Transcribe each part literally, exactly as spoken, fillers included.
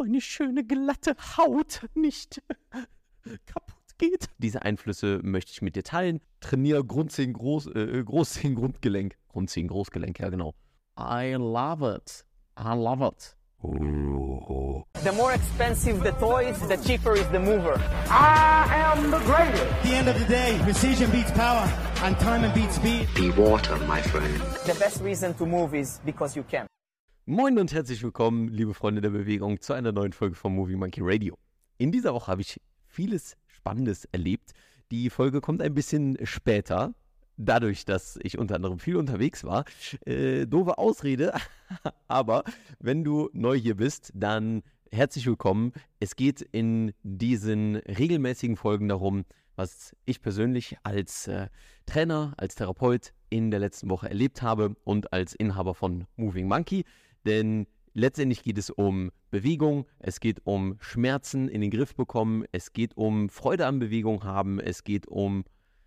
meine schöne glatte Haut nicht kaputt geht. Diese Einflüsse möchte ich mit dir teilen. Trainiere Grundzehen, Groß, äh, Großzehen, Grundgelenk. Grundzehen, Großgelenk, ja genau. I love it. I love it. Oh. The more expensive the toys, the cheaper is the mover. I am the greatest. At the end of the day, precision beats power and time beats speed. Be water, my friend. The best reason to move is because you can. Moin und herzlich willkommen, liebe Freunde der Bewegung, zu einer neuen Folge vom Movie Monkey Radio. In dieser Woche habe ich vieles Spannendes erlebt. Die Folge kommt ein bisschen später, dadurch, dass ich unter anderem viel unterwegs war. Äh, doofe Ausrede, aber wenn du neu hier bist, dann herzlich willkommen. Es geht in diesen regelmäßigen Folgen darum, was ich persönlich als äh, Trainer, als Therapeut in der letzten Woche erlebt habe und als Inhaber von Moving Monkey. Denn letztendlich geht es um Bewegung, es geht um Schmerzen in den Griff bekommen, es geht um Freude an Bewegung haben, es geht um...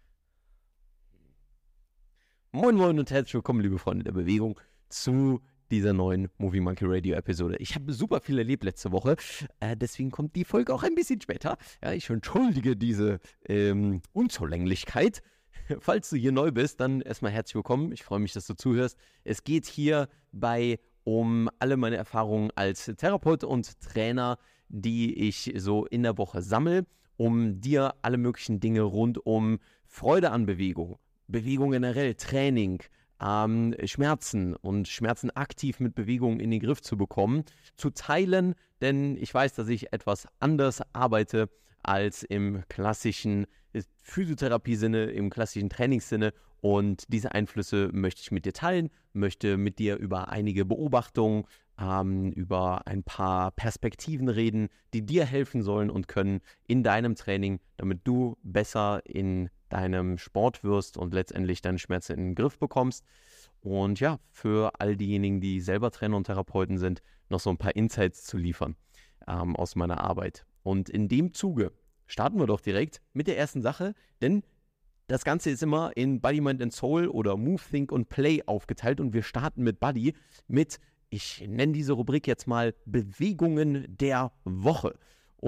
Moin Moin und herzlich willkommen, liebe Freunde der Bewegung, zu dieser neuen Movie Monkey Radio Episode. Ich habe super viel erlebt letzte Woche, äh, deswegen kommt die Folge auch ein bisschen später. Ja, ich entschuldige diese ähm, Unzulänglichkeit. Falls du hier neu bist, dann erstmal herzlich willkommen. Ich freue mich, dass du zuhörst. Es geht hierbei um alle meine Erfahrungen als Therapeut und Trainer, die ich so in der Woche sammle, um dir alle möglichen Dinge rund um Freude an Bewegung, Bewegung generell, Training, ähm, Schmerzen und Schmerzen aktiv mit Bewegung in den Griff zu bekommen, zu teilen, denn ich weiß, dass ich etwas anders arbeite als im klassischen Physiotherapie-Sinne, im klassischen Trainingssinne, und diese Einflüsse möchte ich mit dir teilen, möchte mit dir über einige Beobachtungen, ähm, über ein paar Perspektiven reden, die dir helfen sollen und können in deinem Training, damit du besser in deinem Sport wirst und letztendlich deine Schmerzen in den Griff bekommst. Und ja, für all diejenigen, die selber Trainer und Therapeuten sind, noch so ein paar Insights zu liefern ähm, aus meiner Arbeit. Und in dem Zuge starten wir doch direkt mit der ersten Sache, denn das Ganze ist immer in Body, Mind and Soul oder Move, Think und Play aufgeteilt und wir starten mit Body mit, ich nenne diese Rubrik jetzt mal Bewegungen der Woche.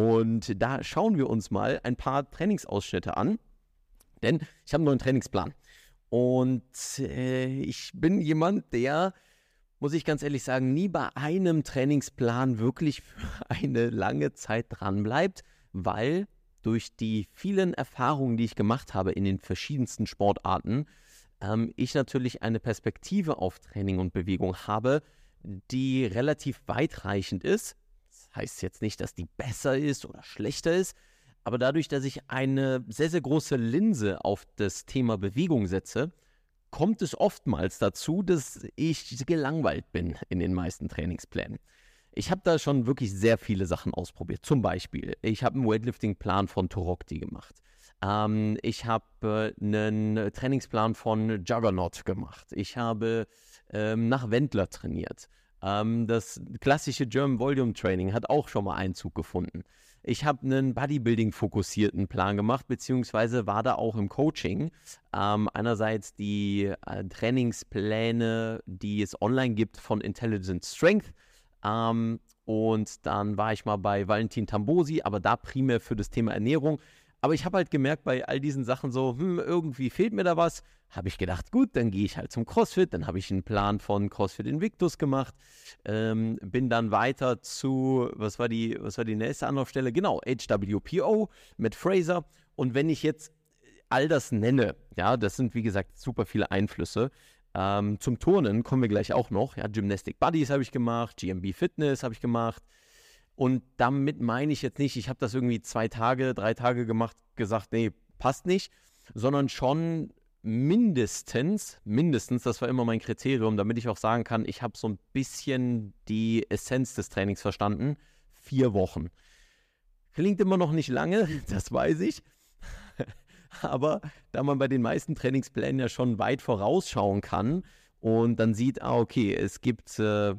Und da schauen wir uns mal ein paar Trainingsausschnitte an, denn ich habe einen neuen Trainingsplan. Und äh, ich bin jemand, der, muss ich ganz ehrlich sagen, nie bei einem Trainingsplan wirklich für eine lange Zeit dran bleibt, weil durch die vielen Erfahrungen, die ich gemacht habe in den verschiedensten Sportarten, ähm, ich natürlich eine Perspektive auf Training und Bewegung habe, die relativ weitreichend ist. Das heißt jetzt nicht, dass die besser ist oder schlechter ist, aber dadurch, dass ich eine sehr, sehr große Linse auf das Thema Bewegung setze, kommt es oftmals dazu, dass ich gelangweilt bin in den meisten Trainingsplänen. Ich habe da schon wirklich sehr viele Sachen ausprobiert. Zum Beispiel, ich habe einen Weightlifting-Plan von Torokti gemacht. Ähm, ich habe äh, einen Trainingsplan von Juggernaut gemacht. Ich habe ähm, nach Wendler trainiert. Ähm, das klassische German Volume Training hat auch schon mal Einzug gefunden. Ich habe einen Bodybuilding-fokussierten Plan gemacht, beziehungsweise war da auch im Coaching. Ähm, einerseits die äh, Trainingspläne, die es online gibt von Intelligent Strength. Ähm, und dann war ich mal bei Valentin Tambosi, aber da primär für das Thema Ernährung. Aber ich habe halt gemerkt, bei all diesen Sachen so, hm, irgendwie fehlt mir da was. Habe ich gedacht, gut, dann gehe ich halt zum CrossFit. Dann habe ich einen Plan von CrossFit Invictus gemacht. Ähm, bin dann weiter zu, was war die, was war die nächste Anlaufstelle? Genau, H W P O mit Fraser. Und wenn ich jetzt all das nenne, ja, das sind wie gesagt super viele Einflüsse. Ähm, zum Turnen kommen wir gleich auch noch. Ja, Gymnastic Buddies habe ich gemacht, G M B Fitness habe ich gemacht. Und damit meine ich jetzt nicht, ich habe das irgendwie zwei Tage, drei Tage gemacht, gesagt, nee, passt nicht, sondern schon mindestens, mindestens, das war immer mein Kriterium, damit ich auch sagen kann, ich habe so ein bisschen die Essenz des Trainings verstanden, vier Wochen. Klingt immer noch nicht lange, das weiß ich. Aber da man bei den meisten Trainingsplänen ja schon weit vorausschauen kann und dann sieht, ah, okay, es gibt äh,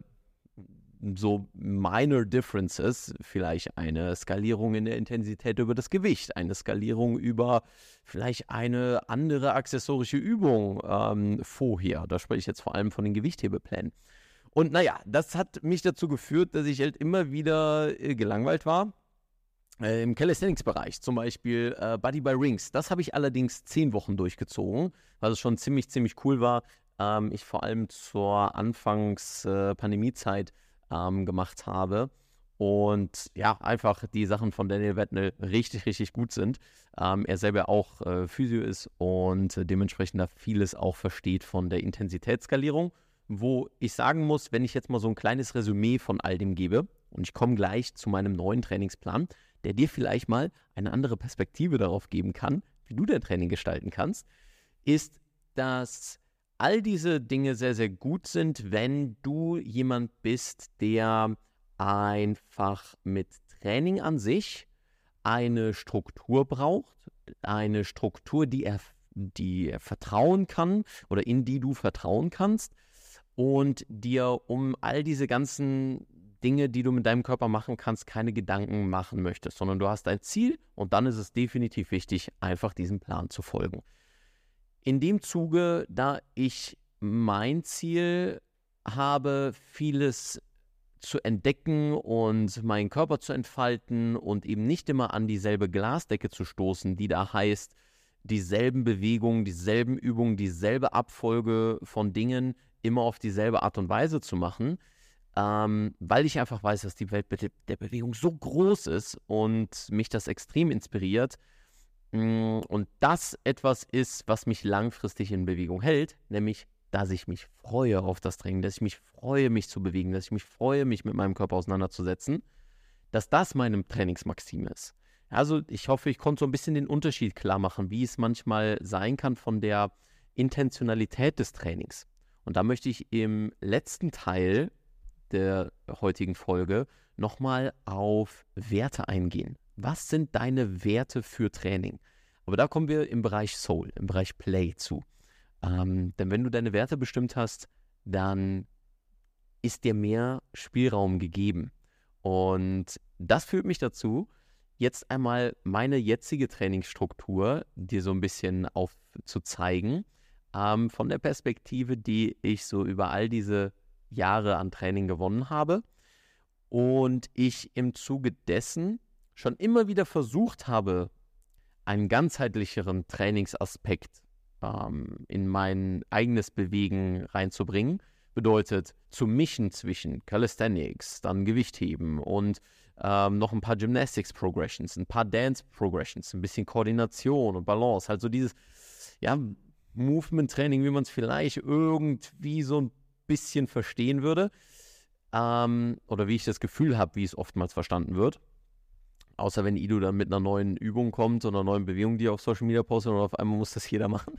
so minor differences, vielleicht eine Skalierung in der Intensität über das Gewicht, eine Skalierung über vielleicht eine andere accessorische Übung ähm, vorher. Da spreche ich jetzt vor allem von den Gewichthebeplänen. Und naja, das hat mich dazu geführt, dass ich halt immer wieder äh, gelangweilt war. Äh, Im Calisthenics-Bereich, zum Beispiel äh, Buddy by Rings. Das habe ich allerdings zehn Wochen durchgezogen, weil es schon ziemlich, ziemlich cool war. Ähm, ich vor allem zur Anfangs-Pandemiezeit äh, ähm, gemacht habe. Und ja, einfach die Sachen von Daniel Wetnell richtig, richtig gut sind. Ähm, er selber auch äh, Physio ist und äh, dementsprechend da vieles auch versteht von der Intensitätsskalierung. Wo ich sagen muss, wenn ich jetzt mal so ein kleines Resümee von all dem gebe, und ich komme gleich zu meinem neuen Trainingsplan, der dir vielleicht mal eine andere Perspektive darauf geben kann, wie du dein Training gestalten kannst, ist, dass all diese Dinge sehr, sehr gut sind, wenn du jemand bist, der einfach mit Training an sich eine Struktur braucht, eine Struktur, die er, die er vertrauen kann oder in die du vertrauen kannst und dir um all diese ganzen Dinge, die du mit deinem Körper machen kannst, keine Gedanken machen möchtest, sondern du hast ein Ziel und dann ist es definitiv wichtig, einfach diesem Plan zu folgen. In dem Zuge, da ich mein Ziel habe, vieles zu entdecken und meinen Körper zu entfalten und eben nicht immer an dieselbe Glasdecke zu stoßen, die da heißt, dieselben Bewegungen, dieselben Übungen, dieselbe Abfolge von Dingen immer auf dieselbe Art und Weise zu machen, ähm, weil ich einfach weiß, dass die Welt der Bewegung so groß ist und mich das extrem inspiriert und das etwas ist, was mich langfristig in Bewegung hält, nämlich dass ich mich freue auf das Training, dass ich mich freue, mich zu bewegen, dass ich mich freue, mich mit meinem Körper auseinanderzusetzen, dass das meine Trainingsmaxime ist. Also ich hoffe, ich konnte so ein bisschen den Unterschied klar machen, wie es manchmal sein kann von der Intentionalität des Trainings. Und da möchte ich im letzten Teil der heutigen Folge nochmal auf Werte eingehen. Was sind deine Werte für Training? Aber da kommen wir im Bereich Soul, im Bereich Play zu. Ähm, denn wenn du deine Werte bestimmt hast, dann ist dir mehr Spielraum gegeben. Und das führt mich dazu, jetzt einmal meine jetzige Trainingsstruktur dir so ein bisschen aufzuzeigen, ähm, von der Perspektive, die ich so über all diese Jahre an Training gewonnen habe. Und ich im Zuge dessen schon immer wieder versucht habe, einen ganzheitlicheren Trainingsaspekt ähm, in mein eigenes Bewegen reinzubringen. Bedeutet, zu mischen zwischen Calisthenics, dann Gewichtheben und ähm, noch ein paar Gymnastics-Progressions, ein paar Dance-Progressions, ein bisschen Koordination und Balance. Halt so dieses, ja, Movement-Training, wie man es vielleicht irgendwie so ein bisschen verstehen würde. Ähm, oder wie ich das Gefühl habe, wie es oftmals verstanden wird. Außer wenn Ido dann mit einer neuen Übung kommt oder einer neuen Bewegung, die er auf Social Media postet und auf einmal muss das jeder machen.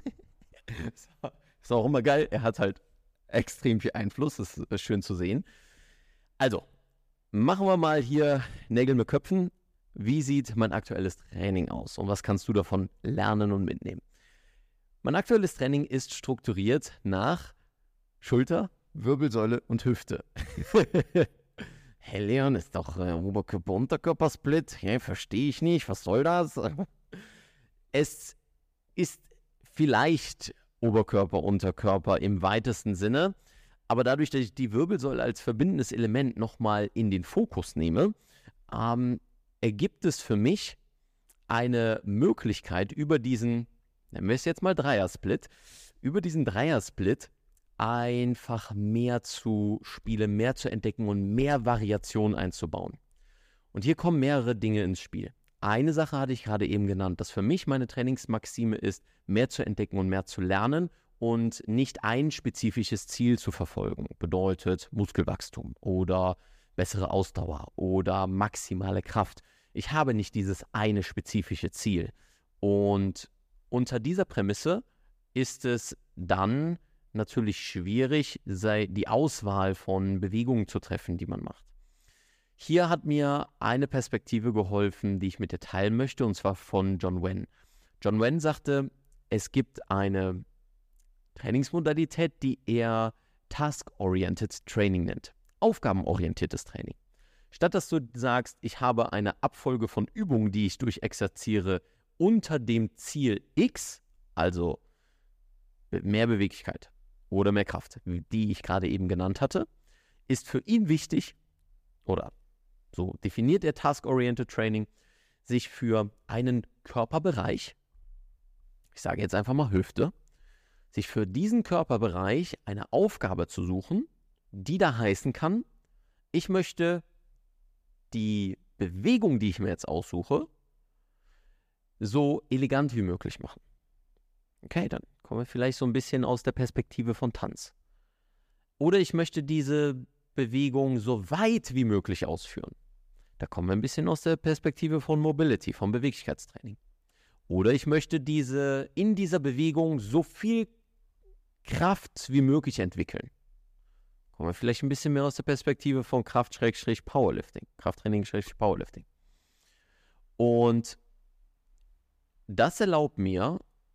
Ist auch immer geil. Er hat halt extrem viel Einfluss. Das ist schön zu sehen. Also, machen wir mal hier Nägel mit Köpfen. Wie sieht mein aktuelles Training aus? Und was kannst du davon lernen und mitnehmen? Mein aktuelles Training ist strukturiert nach Schulter, Wirbelsäule und Hüfte. Hey Leon, ist doch äh, Oberkörper-Unterkörper-Split. Ja, verstehe ich nicht. Was soll das? Es ist vielleicht Oberkörper-Unterkörper im weitesten Sinne, aber dadurch, dass ich die Wirbelsäule als verbindendes Element nochmal in den Fokus nehme, ähm, ergibt es für mich eine Möglichkeit über diesen, nennen wir es jetzt mal Dreier-Split, über diesen Dreier-Split einfach mehr zu spielen, mehr zu entdecken und mehr Variation einzubauen. Und hier kommen mehrere Dinge ins Spiel. Eine Sache hatte ich gerade eben genannt, dass für mich meine Trainingsmaxime ist, mehr zu entdecken und mehr zu lernen und nicht ein spezifisches Ziel zu verfolgen. Bedeutet Muskelwachstum oder bessere Ausdauer oder maximale Kraft. Ich habe nicht dieses eine spezifische Ziel. Und unter dieser Prämisse ist es dann natürlich schwierig, sei die Auswahl von Bewegungen zu treffen, die man macht. Hier hat mir eine Perspektive geholfen, die ich mit dir teilen möchte, und zwar von John Wen. John Wen sagte, es gibt eine Trainingsmodalität, die er Task-Oriented Training nennt. Aufgabenorientiertes Training. Statt dass du sagst, ich habe eine Abfolge von Übungen, die ich durchexerziere unter dem Ziel X, also mehr Beweglichkeit oder mehr Kraft, die ich gerade eben genannt hatte, ist für ihn wichtig, oder so definiert er Task-Oriented Training, sich für einen Körperbereich, ich sage jetzt einfach mal Hüfte, sich für diesen Körperbereich eine Aufgabe zu suchen, die da heißen kann, ich möchte die Bewegung, die ich mir jetzt aussuche, so elegant wie möglich machen. Okay, dann kommen wir vielleicht so ein bisschen aus der Perspektive von Tanz. Oder ich möchte diese Bewegung so weit wie möglich ausführen. Da kommen wir ein bisschen aus der Perspektive von Mobility, vom Beweglichkeitstraining. Oder ich möchte diese in dieser Bewegung so viel Kraft wie möglich entwickeln. Kommen wir vielleicht ein bisschen mehr aus der Perspektive von Kraft-Powerlifting. Krafttraining-Powerlifting. Und das erlaubt mir,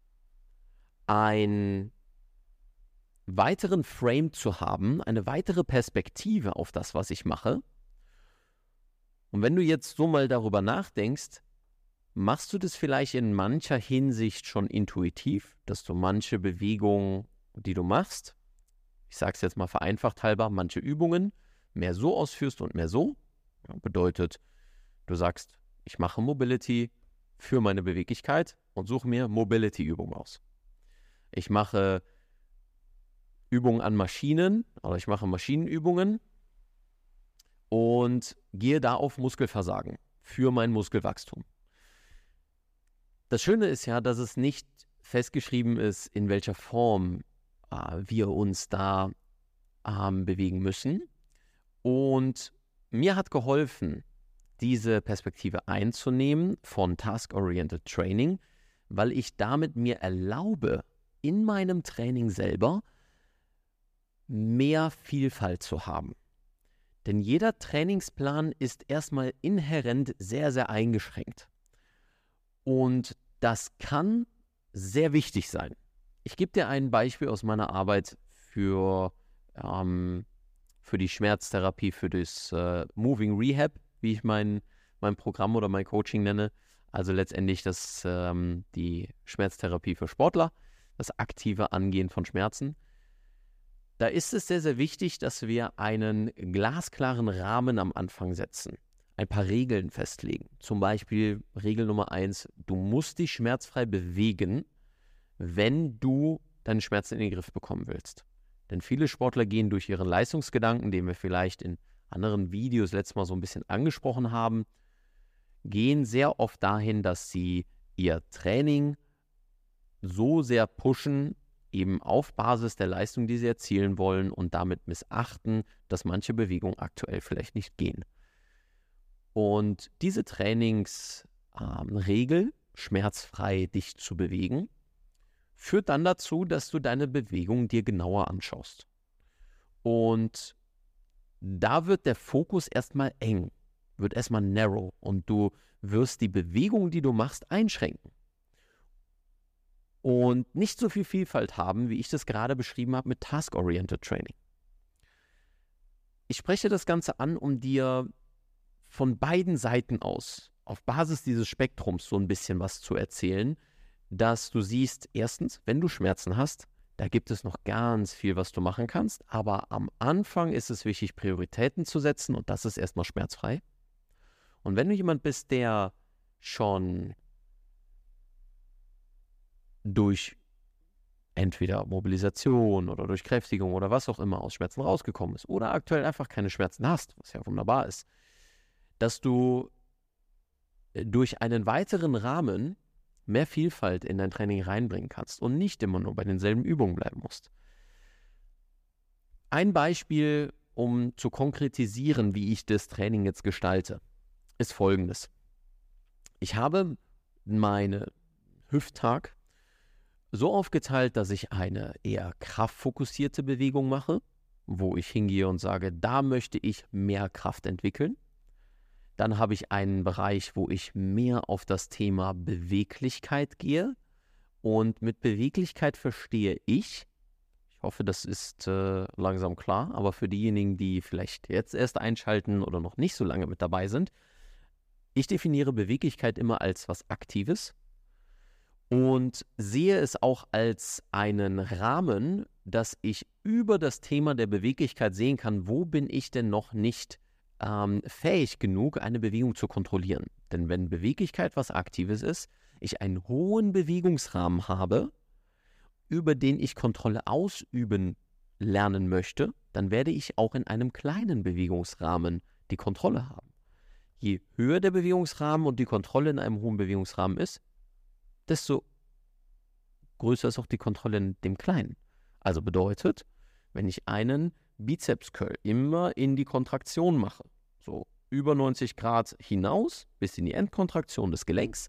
einen weiteren Frame zu haben, eine weitere Perspektive auf das, was ich mache. Und wenn du jetzt so mal darüber nachdenkst, machst du das vielleicht in mancher Hinsicht schon intuitiv, dass du manche Bewegungen, die du machst, ich sage es jetzt mal vereinfacht halber, manche Übungen mehr so ausführst und mehr so. Ja, bedeutet, du sagst, ich mache Mobility für meine Beweglichkeit und suche mir Mobility-Übungen aus. Ich mache Übungen an Maschinen oder ich mache Maschinenübungen und gehe da auf Muskelversagen für mein Muskelwachstum. Das Schöne ist ja, dass es nicht festgeschrieben ist, in welcher Form äh, wir uns da ähm, bewegen müssen. Und mir hat geholfen, diese Perspektive einzunehmen von Task-Oriented Training, weil ich damit mir erlaube, in meinem Training selber mehr Vielfalt zu haben. Denn jeder Trainingsplan ist erstmal inhärent sehr, sehr eingeschränkt. Und das kann sehr wichtig sein. Ich gebe dir ein Beispiel aus meiner Arbeit für, ähm, für die Schmerztherapie, für das äh, Moving Rehab, wie ich mein, mein Programm oder mein Coaching nenne. Also letztendlich das, ähm, die Schmerztherapie für Sportler, das aktive Angehen von Schmerzen. Da ist es sehr, sehr wichtig, dass wir einen glasklaren Rahmen am Anfang setzen. Ein paar Regeln festlegen. Zum Beispiel Regel Nummer eins, du musst dich schmerzfrei bewegen, wenn du deine Schmerzen in den Griff bekommen willst. Denn viele Sportler gehen durch ihren Leistungsgedanken, den wir vielleicht in anderen Videos letztes Mal so ein bisschen angesprochen haben, gehen sehr oft dahin, dass sie ihr Training so sehr pushen, eben auf Basis der Leistung, die sie erzielen wollen und damit missachten, dass manche Bewegungen aktuell vielleicht nicht gehen. Und diese Trainingsregel, ähm, schmerzfrei dich zu bewegen, führt dann dazu, dass du deine Bewegung dir genauer anschaust. Und da wird der Fokus erstmal eng, wird erstmal narrow und du wirst die Bewegung, die du machst, einschränken. Und nicht so viel Vielfalt haben, wie ich das gerade beschrieben habe mit Task-Oriented Training. Ich spreche das Ganze an, um dir von beiden Seiten aus, auf Basis dieses Spektrums so ein bisschen was zu erzählen, dass du siehst, erstens, wenn du Schmerzen hast, da gibt es noch ganz viel, was du machen kannst, aber am Anfang ist es wichtig, Prioritäten zu setzen und das ist erstmal schmerzfrei. Und wenn du jemand bist, der schon durch entweder Mobilisation oder durch Kräftigung oder was auch immer aus Schmerzen rausgekommen ist oder aktuell einfach keine Schmerzen hast, was ja wunderbar ist, dass du durch einen weiteren Rahmen mehr Vielfalt in dein Training reinbringen kannst und nicht immer nur bei denselben Übungen bleiben musst. Ein Beispiel, um zu konkretisieren, wie ich das Training jetzt gestalte, ist folgendes. Ich habe meine Hüfttag so aufgeteilt, dass ich eine eher kraftfokussierte Bewegung mache, wo ich hingehe und sage, da möchte ich mehr Kraft entwickeln. Dann habe ich einen Bereich, wo ich mehr auf das Thema Beweglichkeit gehe. Und mit Beweglichkeit verstehe ich, ich hoffe, das ist äh, langsam klar, aber für diejenigen, die vielleicht jetzt erst einschalten oder noch nicht so lange mit dabei sind, ich definiere Beweglichkeit immer als was Aktives und sehe es auch als einen Rahmen, dass ich über das Thema der Beweglichkeit sehen kann, wo bin ich denn noch nicht ähm, fähig genug, eine Bewegung zu kontrollieren. Denn wenn Beweglichkeit was Aktives ist, ich einen hohen Bewegungsrahmen habe, über den ich Kontrolle ausüben lernen möchte, dann werde ich auch in einem kleinen Bewegungsrahmen die Kontrolle haben. Je höher der Bewegungsrahmen und die Kontrolle in einem hohen Bewegungsrahmen ist, desto größer ist auch die Kontrolle in dem kleinen. Also bedeutet, wenn ich einen Bizeps-Curl immer in die Kontraktion mache, so über neunzig Grad hinaus bis in die Endkontraktion des Gelenks,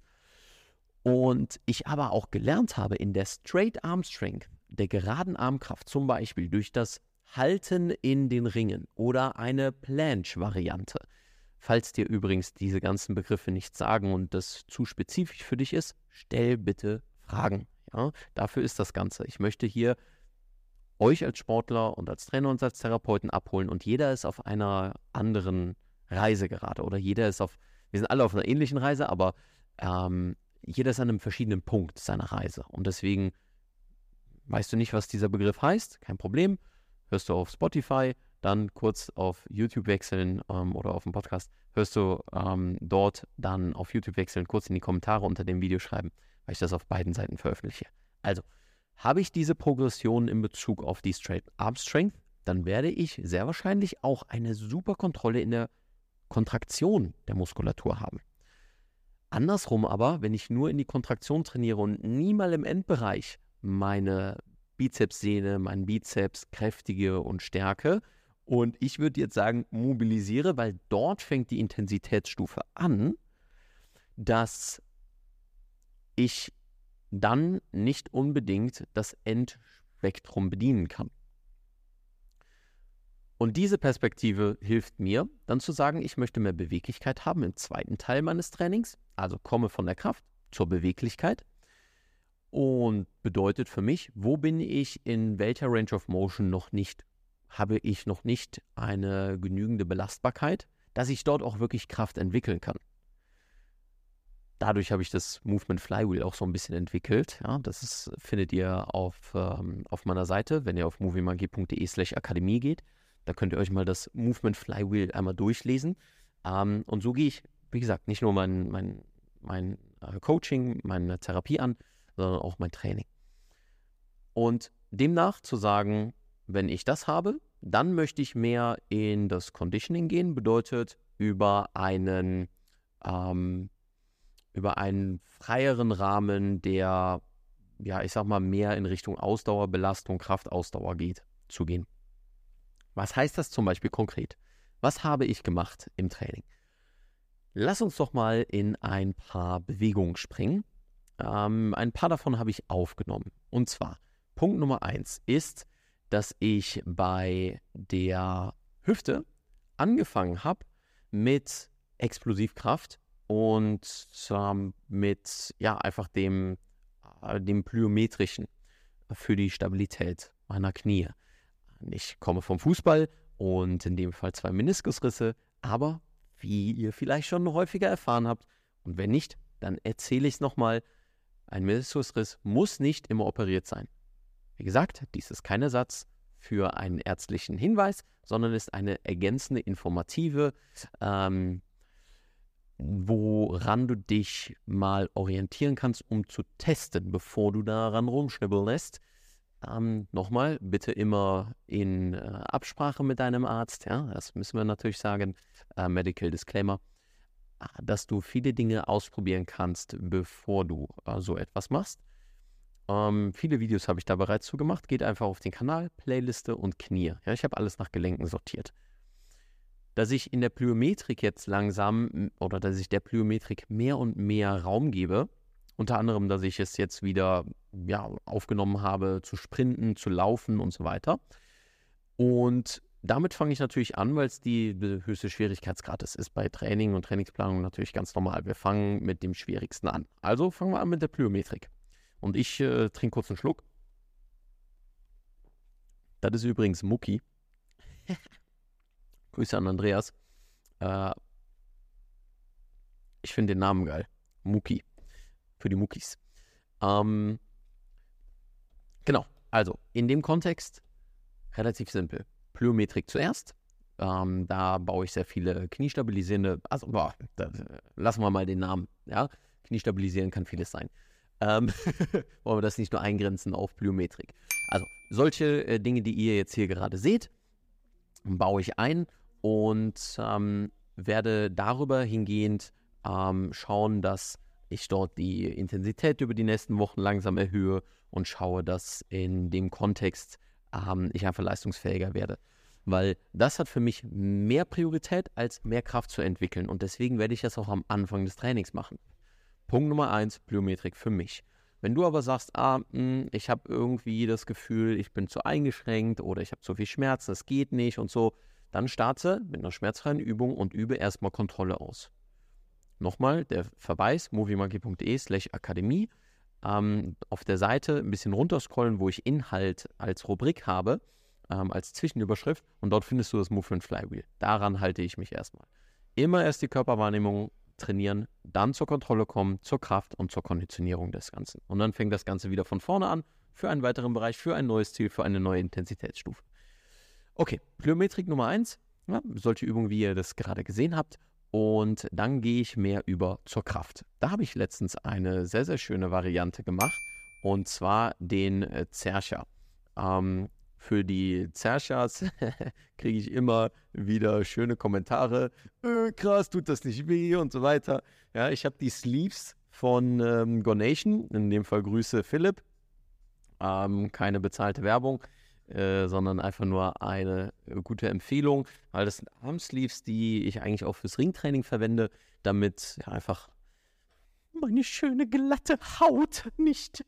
und ich aber auch gelernt habe, in der Straight Arm Strength, der geraden Armkraft, zum Beispiel durch das Halten in den Ringen oder eine Planche-Variante. Falls dir übrigens diese ganzen Begriffe nichts sagen und das zu spezifisch für dich ist, stell bitte Fragen. Ja? Dafür ist das Ganze. Ich möchte hier euch als Sportler und als Trainer und als Therapeuten abholen und jeder ist auf einer anderen Reise gerade oder jeder ist auf, wir sind alle auf einer ähnlichen Reise, aber ähm, jeder ist an einem verschiedenen Punkt seiner Reise und deswegen weißt du nicht, was dieser Begriff heißt, kein Problem, hörst du auf Spotify, dann kurz auf YouTube wechseln ähm, oder auf dem Podcast, hörst du ähm, dort dann auf YouTube wechseln, kurz in die Kommentare unter dem Video schreiben, weil ich das auf beiden Seiten veröffentliche. Also, habe ich diese Progression in Bezug auf die Straight Arm Strength, dann werde ich sehr wahrscheinlich auch eine super Kontrolle in der Kontraktion der Muskulatur haben. Andersrum aber, wenn ich nur in die Kontraktion trainiere und nie mal im Endbereich meine Bizepssehne, meinen Bizeps kräftige und stärke und ich würde jetzt sagen mobilisiere, weil dort fängt die Intensitätsstufe an, dass ich dann nicht unbedingt das Endspektrum bedienen kann. Und diese Perspektive hilft mir, dann zu sagen, ich möchte mehr Beweglichkeit haben im zweiten Teil meines Trainings, also komme von der Kraft zur Beweglichkeit und bedeutet für mich, wo bin ich in welcher Range of Motion noch nicht, habe ich noch nicht eine genügende Belastbarkeit, dass ich dort auch wirklich Kraft entwickeln kann. Dadurch habe ich das Movement Flywheel auch so ein bisschen entwickelt. Ja, das ist, findet ihr auf, ähm, auf meiner Seite, wenn ihr auf moviemonkey punkt de slash akademie geht. Da könnt ihr euch mal das Movement Flywheel einmal durchlesen. Ähm, und so gehe ich, wie gesagt, nicht nur mein, mein, mein äh, Coaching, meine Therapie an, sondern auch mein Training. Und demnach zu sagen, wenn ich das habe, dann möchte ich mehr in das Conditioning gehen, bedeutet über einen ähm, über einen freieren Rahmen, der, ja, ich sag mal, mehr in Richtung Ausdauerbelastung, Kraftausdauer geht, zu gehen. Was heißt das zum Beispiel konkret? Was habe ich gemacht im Training? Lass uns doch mal in ein paar Bewegungen springen. Ähm, ein paar davon habe ich aufgenommen. Und zwar, Punkt Nummer eins ist, dass ich bei der Hüfte angefangen habe mit Explosivkraft und ähm, mit ja einfach dem, äh, dem Plyometrischen für die Stabilität meiner Knie. Ich komme vom Fußball und in dem Fall zwei Meniskusrisse, aber wie ihr vielleicht schon häufiger erfahren habt und wenn nicht, dann erzähle ich es nochmal, ein Meniskusriss muss nicht immer operiert sein. Wie gesagt, dies ist kein Ersatz für einen ärztlichen Hinweis, sondern ist eine ergänzende, informative ähm, woran du dich mal orientieren kannst, um zu testen, bevor du daran rumschnibbeln lässt. Ähm, nochmal, bitte immer in äh, Absprache mit deinem Arzt, ja, das müssen wir natürlich sagen, äh, Medical Disclaimer, dass du viele Dinge ausprobieren kannst, bevor du äh, so etwas machst. Ähm, viele Videos habe ich da bereits zu gemacht, geht einfach auf den Kanal, Playliste und Knie. Ja, ich habe alles nach Gelenken sortiert. Dass ich in der Plyometrik jetzt langsam oder dass ich der Plyometrik mehr und mehr Raum gebe, unter anderem, dass ich es jetzt wieder ja, aufgenommen habe, zu sprinten, zu laufen und so weiter. Und damit fange ich natürlich an, weil es die, die höchste Schwierigkeitsgrad ist. Ist bei Training und Trainingsplanung natürlich ganz normal. Wir fangen mit dem Schwierigsten an. Also fangen wir an mit der Plyometrik. Und ich äh, trinke kurz einen Schluck. Das ist übrigens Mucki. Grüße an Andreas. Äh, ich finde den Namen geil. Mucki. Für die Muckis. Ähm, genau. also in dem Kontext relativ simpel. Plyometrik zuerst. Ähm, da baue ich sehr viele kniestabilisierende, also boah, da, lassen wir mal den Namen, ja. Kniestabilisieren kann vieles sein. Ähm, wollen wir das nicht nur eingrenzen auf Plyometrik. Also solche äh, Dinge, die ihr jetzt hier gerade seht, baue ich ein und ähm, werde darüber hingehend ähm, schauen, dass ich dort die Intensität über die nächsten Wochen langsam erhöhe und schaue, dass in dem Kontext ähm, ich einfach leistungsfähiger werde. Weil das hat für mich mehr Priorität, als mehr Kraft zu entwickeln. Und deswegen werde ich das auch am Anfang des Trainings machen. Punkt Nummer eins, Plyometrik für mich. Wenn du aber sagst, ah, mh, ich habe irgendwie das Gefühl, ich bin zu eingeschränkt oder ich habe zu viel Schmerzen, es geht nicht und so, dann starte mit einer schmerzfreien Übung und übe erstmal Kontrolle aus. Nochmal, der Verweis, moviemonkey punkt de slash akademie. Ähm, auf der Seite ein bisschen runterscrollen, wo ich Inhalt als Rubrik habe, ähm, als Zwischenüberschrift, und dort findest du das Move and Flywheel. Daran halte ich mich erstmal. Immer erst die Körperwahrnehmung trainieren, dann zur Kontrolle kommen, zur Kraft und zur Konditionierung des Ganzen. Und dann fängt das Ganze wieder von vorne an, für einen weiteren Bereich, für ein neues Ziel, für eine neue Intensitätsstufe. Okay, Plyometrik Nummer eins, ja, solche Übungen, wie ihr das gerade gesehen habt. Und dann gehe ich mehr über zur Kraft. Da habe ich letztens eine sehr, sehr schöne Variante gemacht, und zwar den äh, Zercher. Ähm, für die Zerchers kriege ich immer wieder schöne Kommentare. Äh, krass, tut das nicht weh und so weiter. Ja, ich habe die Sleeves von ähm, Gonation, in dem Fall Grüße Philipp. Ähm, keine bezahlte Werbung. Äh, sondern einfach nur eine äh, gute Empfehlung, weil das sind Armsleeves, die ich eigentlich auch fürs Ringtraining verwende, damit ja, einfach meine schöne glatte Haut nicht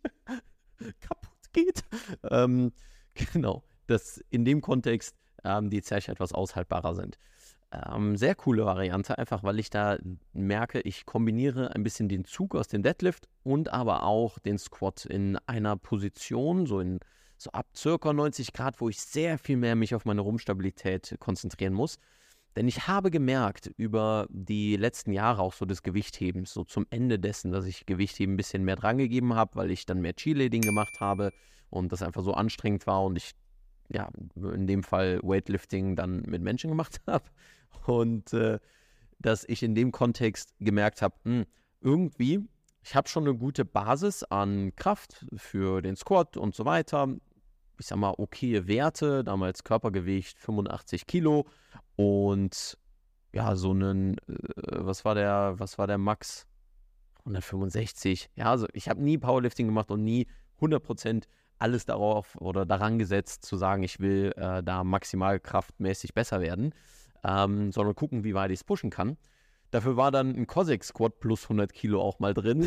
kaputt geht. Ähm, genau, dass in dem Kontext ähm, die Zercher etwas aushaltbarer sind. Ähm, sehr coole Variante, einfach weil ich da merke, ich kombiniere ein bisschen den Zug aus dem Deadlift und aber auch den Squat in einer Position, so in so ab circa neunzig Grad, wo ich sehr viel mehr mich auf meine Rumpfstabilität konzentrieren muss. Denn ich habe gemerkt über die letzten Jahre auch so des Gewichthebens, so zum Ende dessen, dass ich Gewichtheben ein bisschen mehr dran gegeben habe, weil ich dann mehr Cheerleading gemacht habe und das einfach so anstrengend war und ich, ja, in dem Fall Weightlifting dann mit Menschen gemacht habe. Und äh, dass ich in dem Kontext gemerkt habe, mh, irgendwie, ich habe schon eine gute Basis an Kraft für den Squat und so weiter. Ich sag mal, okaye Werte, damals Körpergewicht fünfundachtzig Kilo und ja, so einen, äh, was war der, was war der Max? hundertfünfundsechzig. Ja, also ich habe nie Powerlifting gemacht und nie hundert Prozent alles darauf oder daran gesetzt, zu sagen, ich will äh, da maximal kraftmäßig besser werden, ähm, sondern gucken, wie weit ich es pushen kann. Dafür war dann ein Cossack-Squat plus hundert Kilo auch mal drin.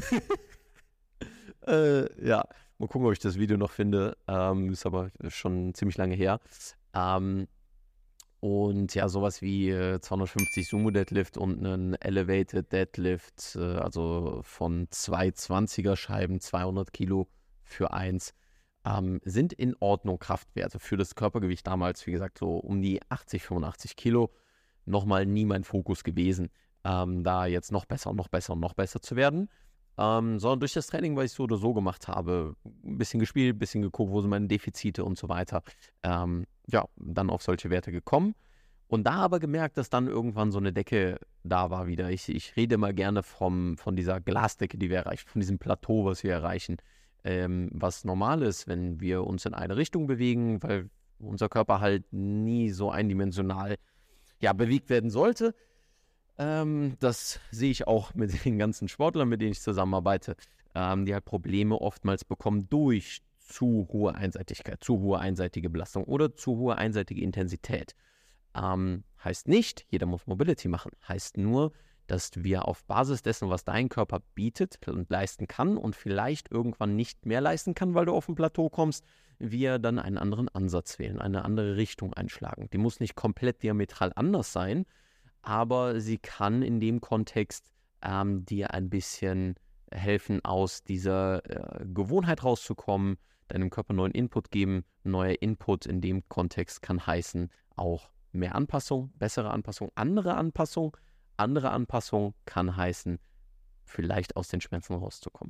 äh, ja, mal gucken, ob ich das Video noch finde. Ähm, ist aber schon ziemlich lange her. Ähm, und ja, sowas wie äh, zweihundertfünfzig Sumo-Deadlift und einen Elevated Deadlift, äh, also von zwei zwanziger Scheiben, zweihundert Kilo für eins, ähm, sind in Ordnung Kraftwerte für das Körpergewicht damals, wie gesagt, so um die achtzig, fünfundachtzig Kilo. Nochmal nie mein Fokus gewesen, ähm, da jetzt noch besser und noch besser und noch besser zu werden. Ähm, sondern durch das Training, was ich so oder so gemacht habe, ein bisschen gespielt, ein bisschen geguckt, wo sind meine Defizite und so weiter, ähm, ja, dann auf solche Werte gekommen. Und da aber gemerkt, dass dann irgendwann so eine Decke da war wieder. Ich, ich rede mal gerne vom, von dieser Glasdecke, die wir erreichen, von diesem Plateau, was wir erreichen, ähm, was normal ist, wenn wir uns in eine Richtung bewegen, weil unser Körper halt nie so eindimensional ja, bewegt werden sollte. Ähm, das sehe ich auch mit den ganzen Sportlern, mit denen ich zusammenarbeite, ähm, die halt Probleme oftmals bekommen durch zu hohe Einseitigkeit, zu hohe einseitige Belastung oder zu hohe einseitige Intensität. Ähm, heißt nicht, jeder muss Mobility machen. Heißt nur, dass wir auf Basis dessen, was dein Körper bietet und leisten kann und vielleicht irgendwann nicht mehr leisten kann, weil du auf ein Plateau kommst, wir dann einen anderen Ansatz wählen, eine andere Richtung einschlagen. Die muss nicht komplett diametral anders sein, aber sie kann in dem Kontext ähm, dir ein bisschen helfen, aus dieser äh, Gewohnheit rauszukommen, deinem Körper neuen Input geben. Neuer Input in dem Kontext kann heißen auch mehr Anpassung, bessere Anpassung, andere Anpassung. Andere Anpassung kann heißen, vielleicht aus den Schmerzen rauszukommen.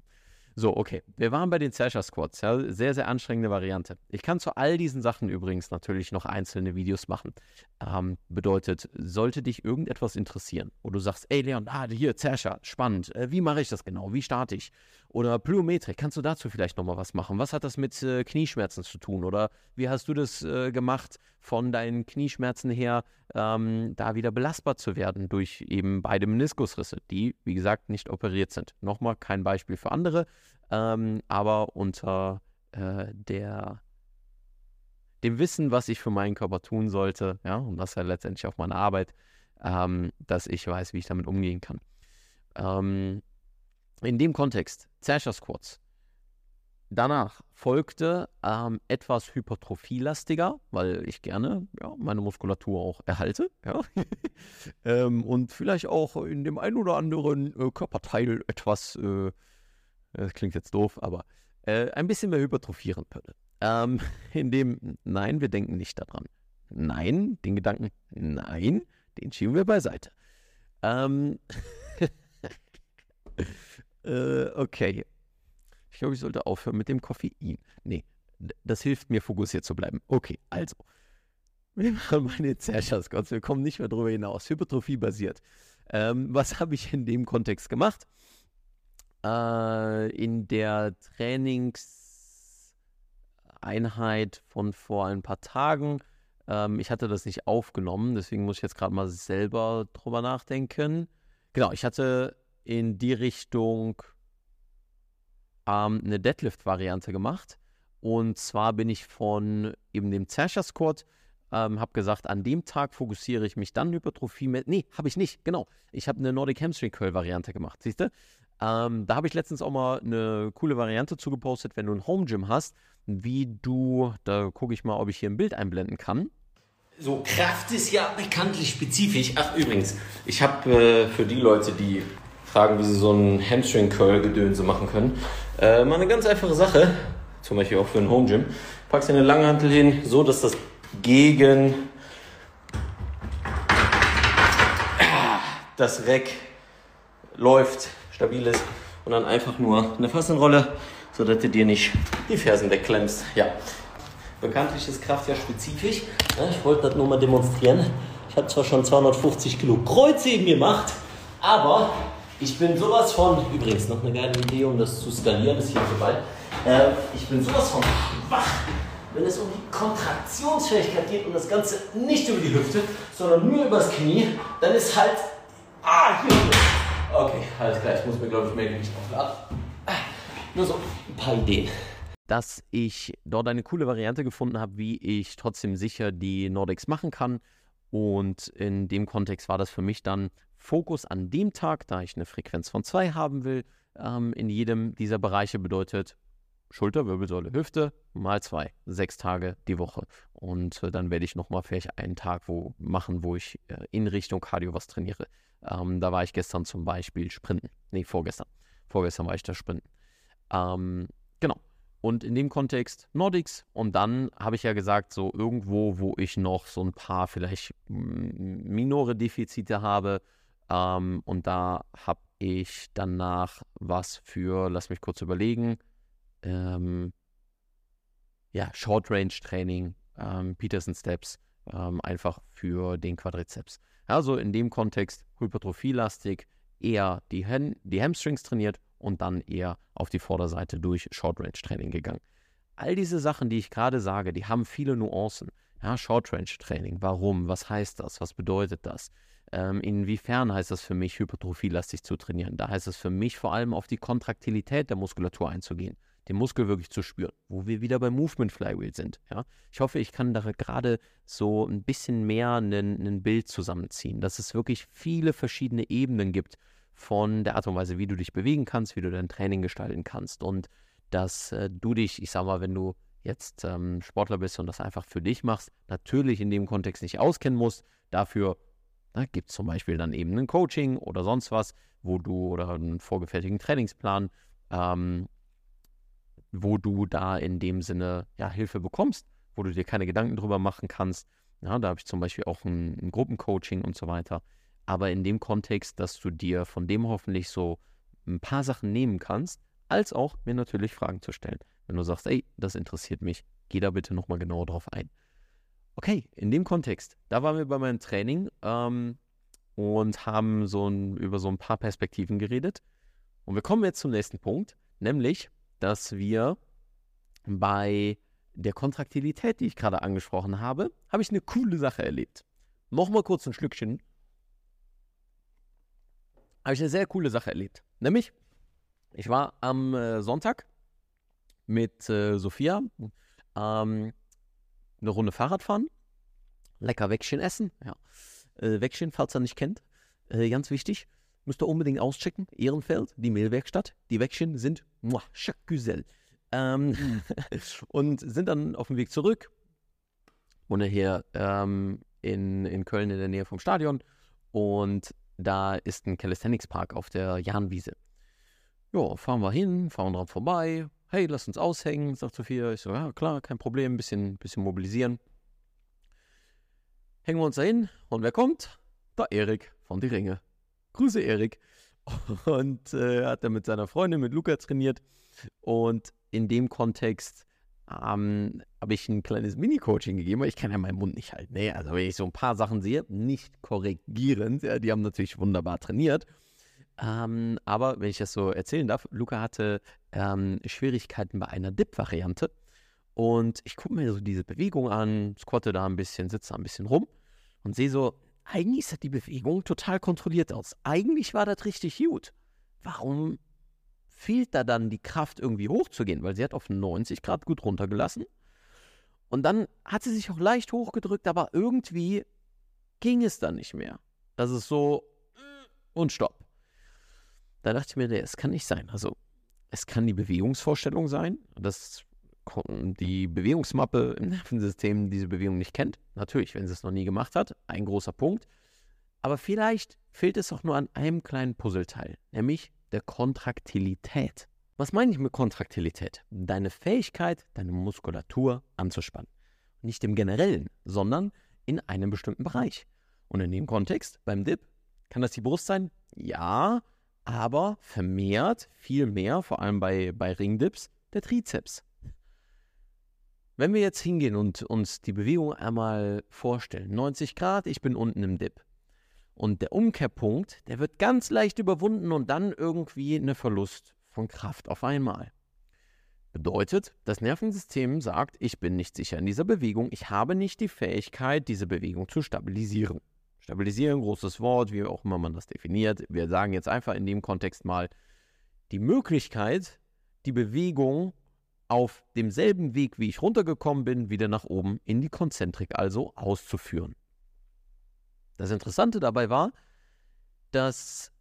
So, okay. Wir waren bei den Sasha Squats. Ja, sehr, sehr anstrengende Variante. Ich kann zu all diesen Sachen übrigens natürlich noch einzelne Videos machen. Ähm, bedeutet, sollte dich irgendetwas interessieren, wo du sagst, ey Leon, ah, hier, Sasha, spannend. Äh, wie mache ich das genau? Wie starte ich? Oder Plyometrik, kannst du dazu vielleicht nochmal was machen? Was hat das mit äh, Knieschmerzen zu tun? Oder wie hast du das äh, gemacht, von deinen Knieschmerzen her, ähm, da wieder belastbar zu werden durch eben beide Meniskusrisse, die, wie gesagt, nicht operiert sind. Nochmal kein Beispiel für andere, ähm, aber unter äh, der, dem Wissen, was ich für meinen Körper tun sollte, ja, und das ist ja letztendlich auch meine Arbeit, ähm, dass ich weiß, wie ich damit umgehen kann. Ähm, in dem Kontext, Sasha Squats. Danach folgte ähm, etwas hypertrophielastiger, weil ich gerne ja, meine Muskulatur auch erhalte. Ja? ähm, und vielleicht auch in dem einen oder anderen äh, Körperteil etwas, äh, das klingt jetzt doof, aber äh, ein bisschen mehr hypertrophieren würde. Ähm, in dem, nein, wir denken nicht daran. Nein, den Gedanken, nein, den schieben wir beiseite. Ähm, äh, okay. Ich glaube, ich sollte aufhören mit dem Koffein. Nee, das hilft mir, fokussiert zu bleiben. Okay, also. Wir machen meine Sasha Squats. Wir kommen nicht mehr drüber hinaus. Hypertrophie basiert. Ähm, was habe ich in dem Kontext gemacht? Äh, in der Trainingseinheit von vor ein paar Tagen. Ähm, ich hatte das nicht aufgenommen, deswegen muss ich jetzt gerade mal selber drüber nachdenken. Genau, ich hatte in die Richtung eine Deadlift-Variante gemacht, und zwar bin ich von eben dem Sasha Squat, ähm, habe gesagt, an dem Tag fokussiere ich mich dann Hypertrophie mit, nee, habe ich nicht, genau, ich habe eine Nordic Hamstring Curl Variante gemacht, siehst du, ähm, da habe ich letztens auch mal eine coole Variante zugepostet, wenn du ein Home Gym hast, wie du, da gucke ich mal, ob ich hier ein Bild einblenden kann. So, Kraft ist ja bekanntlich spezifisch. Ach übrigens, ich habe äh, für die Leute, die fragen, wie sie so einen Hamstring-Curl-Gedönse machen können. Äh, mal eine ganz einfache Sache, zum Beispiel auch für ein Home-Gym. Packst dir eine Langhantel hin, so dass das gegen das Reck läuft, stabil ist, und dann einfach nur eine Fassenrolle, so dass du dir nicht die Fersen wegklemmst. Ja, bekanntlich ist Kraft ja spezifisch. Ja, ich wollte das nur mal demonstrieren. Ich habe zwar schon zweihundertfünfzig Kilo Kreuzheben gemacht, aber ich bin sowas von, übrigens noch eine geile Idee, um das zu skalieren, ist hier so bald. Äh, ich bin sowas von schwach, wenn es um die Kontraktionsfähigkeit geht und das Ganze nicht über die Hüfte, sondern nur übers Knie, dann ist halt, ah, hier. Okay, alles klar, ich muss mir, glaube ich, mehr Gewicht aufladen. Ah, nur so ein paar Ideen. Dass ich dort eine coole Variante gefunden habe, wie ich trotzdem sicher die Nordics machen kann. Und in dem Kontext war das für mich dann Fokus an dem Tag, da ich eine Frequenz von zwei haben will, ähm, in jedem dieser Bereiche bedeutet Schulter, Wirbelsäule, Hüfte, mal zwei, sechs Tage die Woche. Und äh, dann werde ich nochmal vielleicht einen Tag wo machen, wo ich äh, in Richtung Cardio was trainiere. Ähm, da war ich gestern zum Beispiel Sprinten. Nee, vorgestern. Vorgestern war ich da Sprinten. Ähm, genau. Und in dem Kontext Nordics, und dann habe ich ja gesagt, so irgendwo, wo ich noch so ein paar vielleicht minore Defizite habe, ähm, und da habe ich danach was für, lass mich kurz überlegen, ähm, ja, Short-Range-Training, ähm, Peterson Steps, ähm, einfach für den Quadrizeps. Also in dem Kontext hypertrophielastig, eher die, Ham- die Hamstrings trainiert und dann eher auf die Vorderseite durch Short-Range-Training gegangen. All diese Sachen, die ich gerade sage, die haben viele Nuancen. Ja, Short-Range-Training, warum, was heißt das, was bedeutet das? Ähm, inwiefern heißt das für mich, hypertrophielastig zu trainieren? Da heißt es für mich vor allem auf die Kontraktilität der Muskulatur einzugehen, den Muskel wirklich zu spüren, wo wir wieder beim Movement Flywheel sind. Ja? Ich hoffe, ich kann da gerade so ein bisschen mehr ein Bild zusammenziehen, dass es wirklich viele verschiedene Ebenen gibt von der Art und Weise, wie du dich bewegen kannst, wie du dein Training gestalten kannst, und dass äh, du dich, ich sag mal, wenn du jetzt ähm, Sportler bist und das einfach für dich machst, natürlich in dem Kontext nicht auskennen musst. Dafür gibt es zum Beispiel dann eben ein Coaching oder sonst was, wo du, oder einen vorgefertigten Trainingsplan, ähm, wo du da in dem Sinne ja Hilfe bekommst, wo du dir keine Gedanken drüber machen kannst. Ja, da habe ich zum Beispiel auch ein, ein Gruppencoaching und so weiter. Aber in dem Kontext, dass du dir von dem hoffentlich so ein paar Sachen nehmen kannst, als auch mir natürlich Fragen zu stellen. Wenn du sagst, ey, das interessiert mich, geh da bitte nochmal genauer drauf ein. Okay, in dem Kontext, da waren wir bei meinem Training ähm, und haben so ein, über so ein paar Perspektiven geredet. Und wir kommen jetzt zum nächsten Punkt, nämlich, dass wir bei der Kontraktilität, die ich gerade angesprochen habe, habe ich eine coole Sache erlebt. Nochmal kurz ein Schlückchen. Habe ich eine sehr coole Sache erlebt. Nämlich, ich war am äh, Sonntag mit äh, Sophia ähm, eine Runde Fahrrad fahren, lecker Wäckchen essen. Ja. Äh, Wäckchen, falls ihr nicht kennt, äh, ganz wichtig, müsst ihr unbedingt auschecken. Ehrenfeld, die Mehlwerkstatt. Die Wäckchen sind muah, chaque Güzel. Ähm, und sind dann auf dem Weg zurück. Und hier ähm, in, in Köln in der Nähe vom Stadion. Und da ist ein Calisthenics-Park auf der Jahnwiese. Ja, fahren wir hin, fahren dran vorbei. Hey, lass uns aushängen, sagt Sophia. Ich so, ja klar, kein Problem, ein bisschen, bisschen mobilisieren. Hängen wir uns da hin und wer kommt? Da Erik von Die Ringe. Grüße Erik. Und äh, hat er mit seiner Freundin, mit Luca trainiert. Und in dem Kontext ähm, habe ich ein kleines Mini-Coaching gegeben, weil ich kann ja meinen Mund nicht halten. Nee, also wenn ich so ein paar Sachen sehe, nicht korrigierend, ja, die haben natürlich wunderbar trainiert. Ähm, aber wenn ich das so erzählen darf, Luca hatte ähm, Schwierigkeiten bei einer Dip-Variante. Und ich gucke mir so diese Bewegung an, squatte da ein bisschen, sitze da ein bisschen rum und sehe so, eigentlich sah die Bewegung total kontrolliert aus. Eigentlich war das richtig gut. Warum fehlt da dann die Kraft, irgendwie hochzugehen? Weil sie hat auf neunzig Grad gut runtergelassen. Und dann hat sie sich auch leicht hochgedrückt, aber irgendwie ging es dann nicht mehr. Das ist so und stopp. Da dachte ich mir, nee, es kann nicht sein. Also es kann die Bewegungsvorstellung sein, dass die Bewegungsmappe im Nervensystem diese Bewegung nicht kennt. Natürlich, wenn sie es noch nie gemacht hat, ein großer Punkt. Aber vielleicht fehlt es auch nur an einem kleinen Puzzleteil, nämlich der Kontraktilität. Was meine ich mit Kontraktilität? Deine Fähigkeit, deine Muskulatur anzuspannen. Nicht im Generellen, sondern in einem bestimmten Bereich. Und in dem Kontext, beim Dip, kann das die Brust sein? Ja, aber vermehrt, viel mehr, vor allem bei, bei Ringdips, der Trizeps. Wenn wir jetzt hingehen und uns die Bewegung einmal vorstellen, neunzig Grad, ich bin unten im Dip. Und der Umkehrpunkt, der wird ganz leicht überwunden und dann irgendwie ein Verlust von Kraft auf einmal. Bedeutet, das Nervensystem sagt, ich bin nicht sicher in dieser Bewegung, ich habe nicht die Fähigkeit, diese Bewegung zu stabilisieren. Stabilisieren, großes Wort, wie auch immer man das definiert. Wir sagen jetzt einfach in dem Kontext mal, die Möglichkeit, die Bewegung auf demselben Weg, wie ich runtergekommen bin, wieder nach oben in die Konzentrik, also auszuführen. Das Interessante dabei war, dass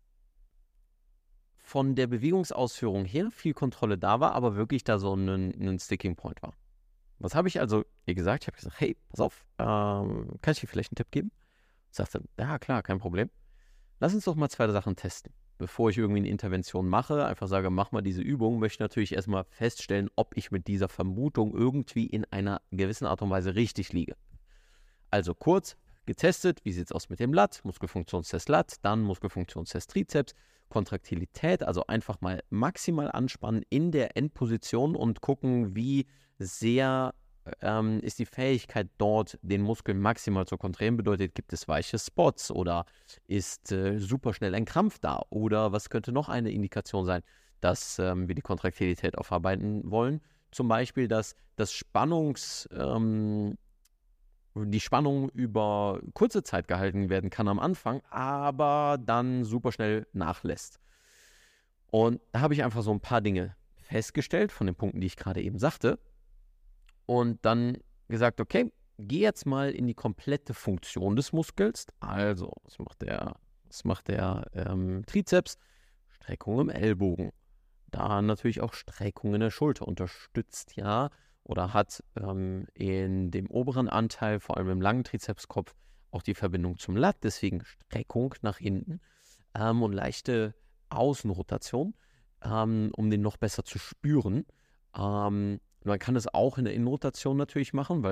von der Bewegungsausführung her viel Kontrolle da war, aber wirklich da so ein, ein Sticking Point war. Was habe ich also ihr gesagt? Ich habe gesagt, hey, pass auf, ähm, kann ich dir vielleicht einen Tipp geben? Sagte, ja klar, kein Problem. Lass uns doch mal zwei Sachen testen. Bevor ich irgendwie eine Intervention mache, einfach sage, mach mal diese Übung, möchte ich natürlich erstmal feststellen, ob ich mit dieser Vermutung irgendwie in einer gewissen Art und Weise richtig liege. Also kurz getestet, wie sieht es aus mit dem Lat, Muskelfunktionstest Lat, dann Muskelfunktionstest Trizeps, Kontraktilität, also einfach mal maximal anspannen in der Endposition und gucken, wie sehr ähm, ist die Fähigkeit dort, den Muskel maximal zu kontrahieren. Bedeutet, gibt es weiche Spots oder ist äh, super schnell ein Krampf da oder was könnte noch eine Indikation sein, dass ähm, wir die Kontraktilität aufarbeiten wollen. Zum Beispiel, dass das Spannungs... Ähm, die Spannung über kurze Zeit gehalten werden kann am Anfang, aber dann super schnell nachlässt. Und da habe ich einfach so ein paar Dinge festgestellt von den Punkten, die ich gerade eben sagte. Und dann gesagt, okay, geh jetzt mal in die komplette Funktion des Muskels. Also, was macht der, was macht der ähm, Trizeps? Streckung im Ellbogen. Da natürlich auch Streckung in der Schulter unterstützt, ja. Oder hat ähm, in dem oberen Anteil, vor allem im langen Trizepskopf, auch die Verbindung zum Lat, deswegen Streckung nach hinten ähm, und leichte Außenrotation, ähm, um den noch besser zu spüren. Ähm, man kann es auch in der Innenrotation natürlich machen, weil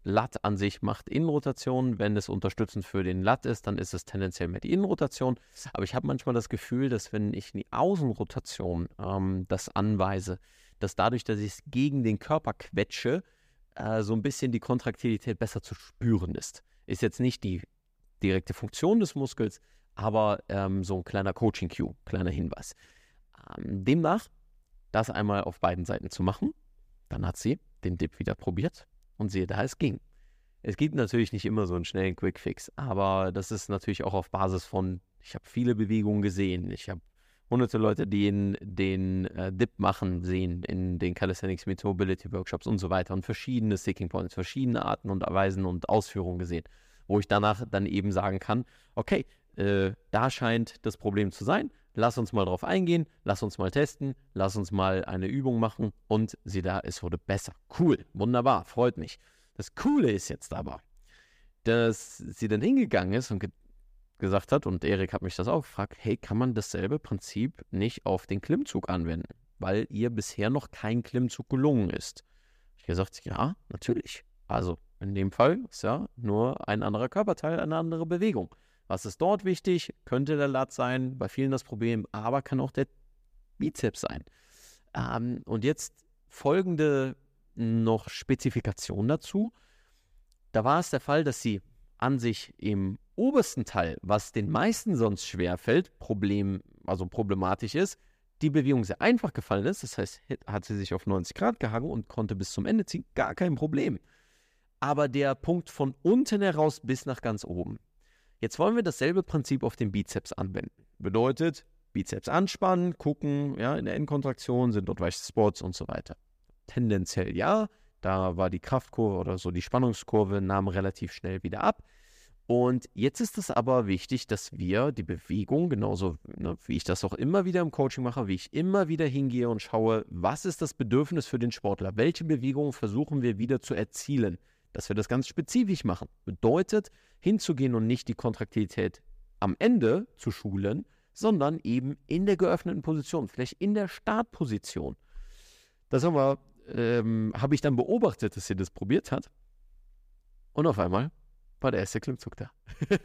Lat an sich macht Innenrotation. Wenn es unterstützend für den Lat ist, dann ist es tendenziell mehr die Innenrotation. Aber ich habe manchmal das Gefühl, dass wenn ich in die Außenrotation ähm, das anweise, dass dadurch, dass ich es gegen den Körper quetsche, äh, so ein bisschen die Kontraktilität besser zu spüren ist. Ist jetzt nicht die direkte Funktion des Muskels, aber ähm, so ein kleiner Coaching-Cue, kleiner Hinweis. Ähm, demnach, das einmal auf beiden Seiten zu machen, dann hat sie den Dip wieder probiert und siehe da, es ging. Es gibt natürlich nicht immer so einen schnellen Quick-Fix, aber das ist natürlich auch auf Basis von, ich habe viele Bewegungen gesehen, ich habe hunderte Leute, die den, den äh, Dip machen, sehen in den Calisthenics Meets Mobility Workshops und so weiter und verschiedene Sticking Points, verschiedene Arten und Weisen und Ausführungen gesehen, wo ich danach dann eben sagen kann, okay, äh, da scheint das Problem zu sein, lass uns mal drauf eingehen, lass uns mal testen, lass uns mal eine Übung machen und sieh da, es wurde besser. Cool, wunderbar, freut mich. Das Coole ist jetzt aber, dass sie dann hingegangen ist und ge- gesagt hat, und Erik hat mich das auch gefragt, hey, kann man dasselbe Prinzip nicht auf den Klimmzug anwenden, weil ihr bisher noch kein Klimmzug gelungen ist? Ich habe gesagt, ja, natürlich. Also in dem Fall ist ja nur ein anderer Körperteil, eine andere Bewegung. Was ist dort wichtig? Könnte der Lat sein, bei vielen das Problem, aber kann auch der Bizeps sein. Ähm, und jetzt folgende noch Spezifikation dazu. Da war es der Fall, dass sie an sich im obersten Teil, was den meisten sonst schwerfällt, Problem, also problematisch ist, die Bewegung sehr einfach gefallen ist. Das heißt, hat sie sich auf neunzig Grad gehangen und konnte bis zum Ende ziehen, gar kein Problem. Aber der Punkt von unten heraus bis nach ganz oben. Jetzt wollen wir dasselbe Prinzip auf den Bizeps anwenden. Bedeutet, Bizeps anspannen, gucken, ja, in der Endkontraktion sind dort weiche Spots und so weiter. Tendenziell ja, da war die Kraftkurve oder so die Spannungskurve nahm relativ schnell wieder ab. Und jetzt ist es aber wichtig, dass wir die Bewegung, genauso ne, wie ich das auch immer wieder im Coaching mache, wie ich immer wieder hingehe und schaue, was ist das Bedürfnis für den Sportler? Welche Bewegungen versuchen wir wieder zu erzielen? Dass wir das ganz spezifisch machen. Bedeutet, hinzugehen und nicht die Kontraktilität am Ende zu schulen, sondern eben in der geöffneten Position, vielleicht in der Startposition. Das haben wir, ähm, habe ich dann beobachtet, dass sie das probiert hat. Und auf einmal war der erste Klimmzug da.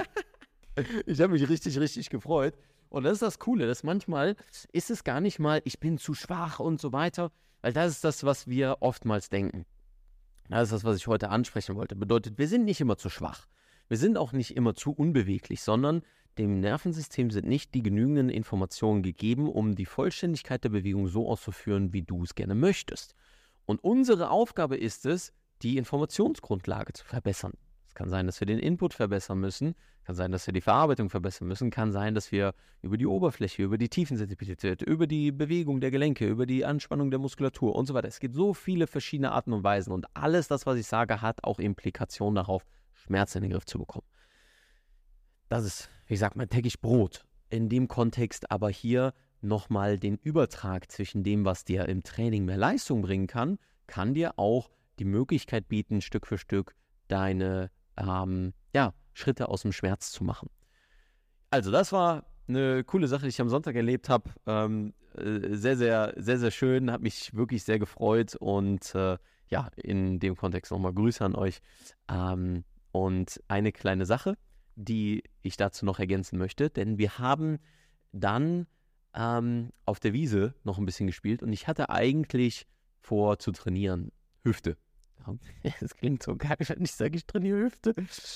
Ich habe mich richtig, richtig gefreut. Und das ist das Coole, dass manchmal ist es gar nicht mal, ich bin zu schwach und so weiter, weil das ist das, was wir oftmals denken. Das ist das, was ich heute ansprechen wollte. Bedeutet, wir sind nicht immer zu schwach. Wir sind auch nicht immer zu unbeweglich, sondern dem Nervensystem sind nicht die genügenden Informationen gegeben, um die Vollständigkeit der Bewegung so auszuführen, wie du es gerne möchtest. Und unsere Aufgabe ist es, die Informationsgrundlage zu verbessern. Es kann sein, dass wir den Input verbessern müssen, kann sein, dass wir die Verarbeitung verbessern müssen, kann sein, dass wir über die Oberfläche, über die Tiefensensibilität, über die Bewegung der Gelenke, über die Anspannung der Muskulatur und so weiter. Es gibt so viele verschiedene Arten und Weisen und alles das, was ich sage, hat auch Implikationen darauf, Schmerz in den Griff zu bekommen. Das ist, wie gesagt, mein täglich Brot. In dem Kontext aber hier nochmal den Übertrag zwischen dem, was dir im Training mehr Leistung bringen kann, kann dir auch die Möglichkeit bieten, Stück für Stück deine ähm, ja, Schritte aus dem Schmerz zu machen. Also das war eine coole Sache, die ich am Sonntag erlebt habe. Ähm, äh, sehr, sehr, sehr, sehr schön, hat mich wirklich sehr gefreut und äh, ja, in dem Kontext nochmal Grüße an euch. Ähm, und eine kleine Sache, die ich dazu noch ergänzen möchte, denn wir haben dann ähm, auf der Wiese noch ein bisschen gespielt und ich hatte eigentlich vor zu trainieren, Hüfte. Das klingt so geil, wenn ich sage, ich trainiere Hüfte.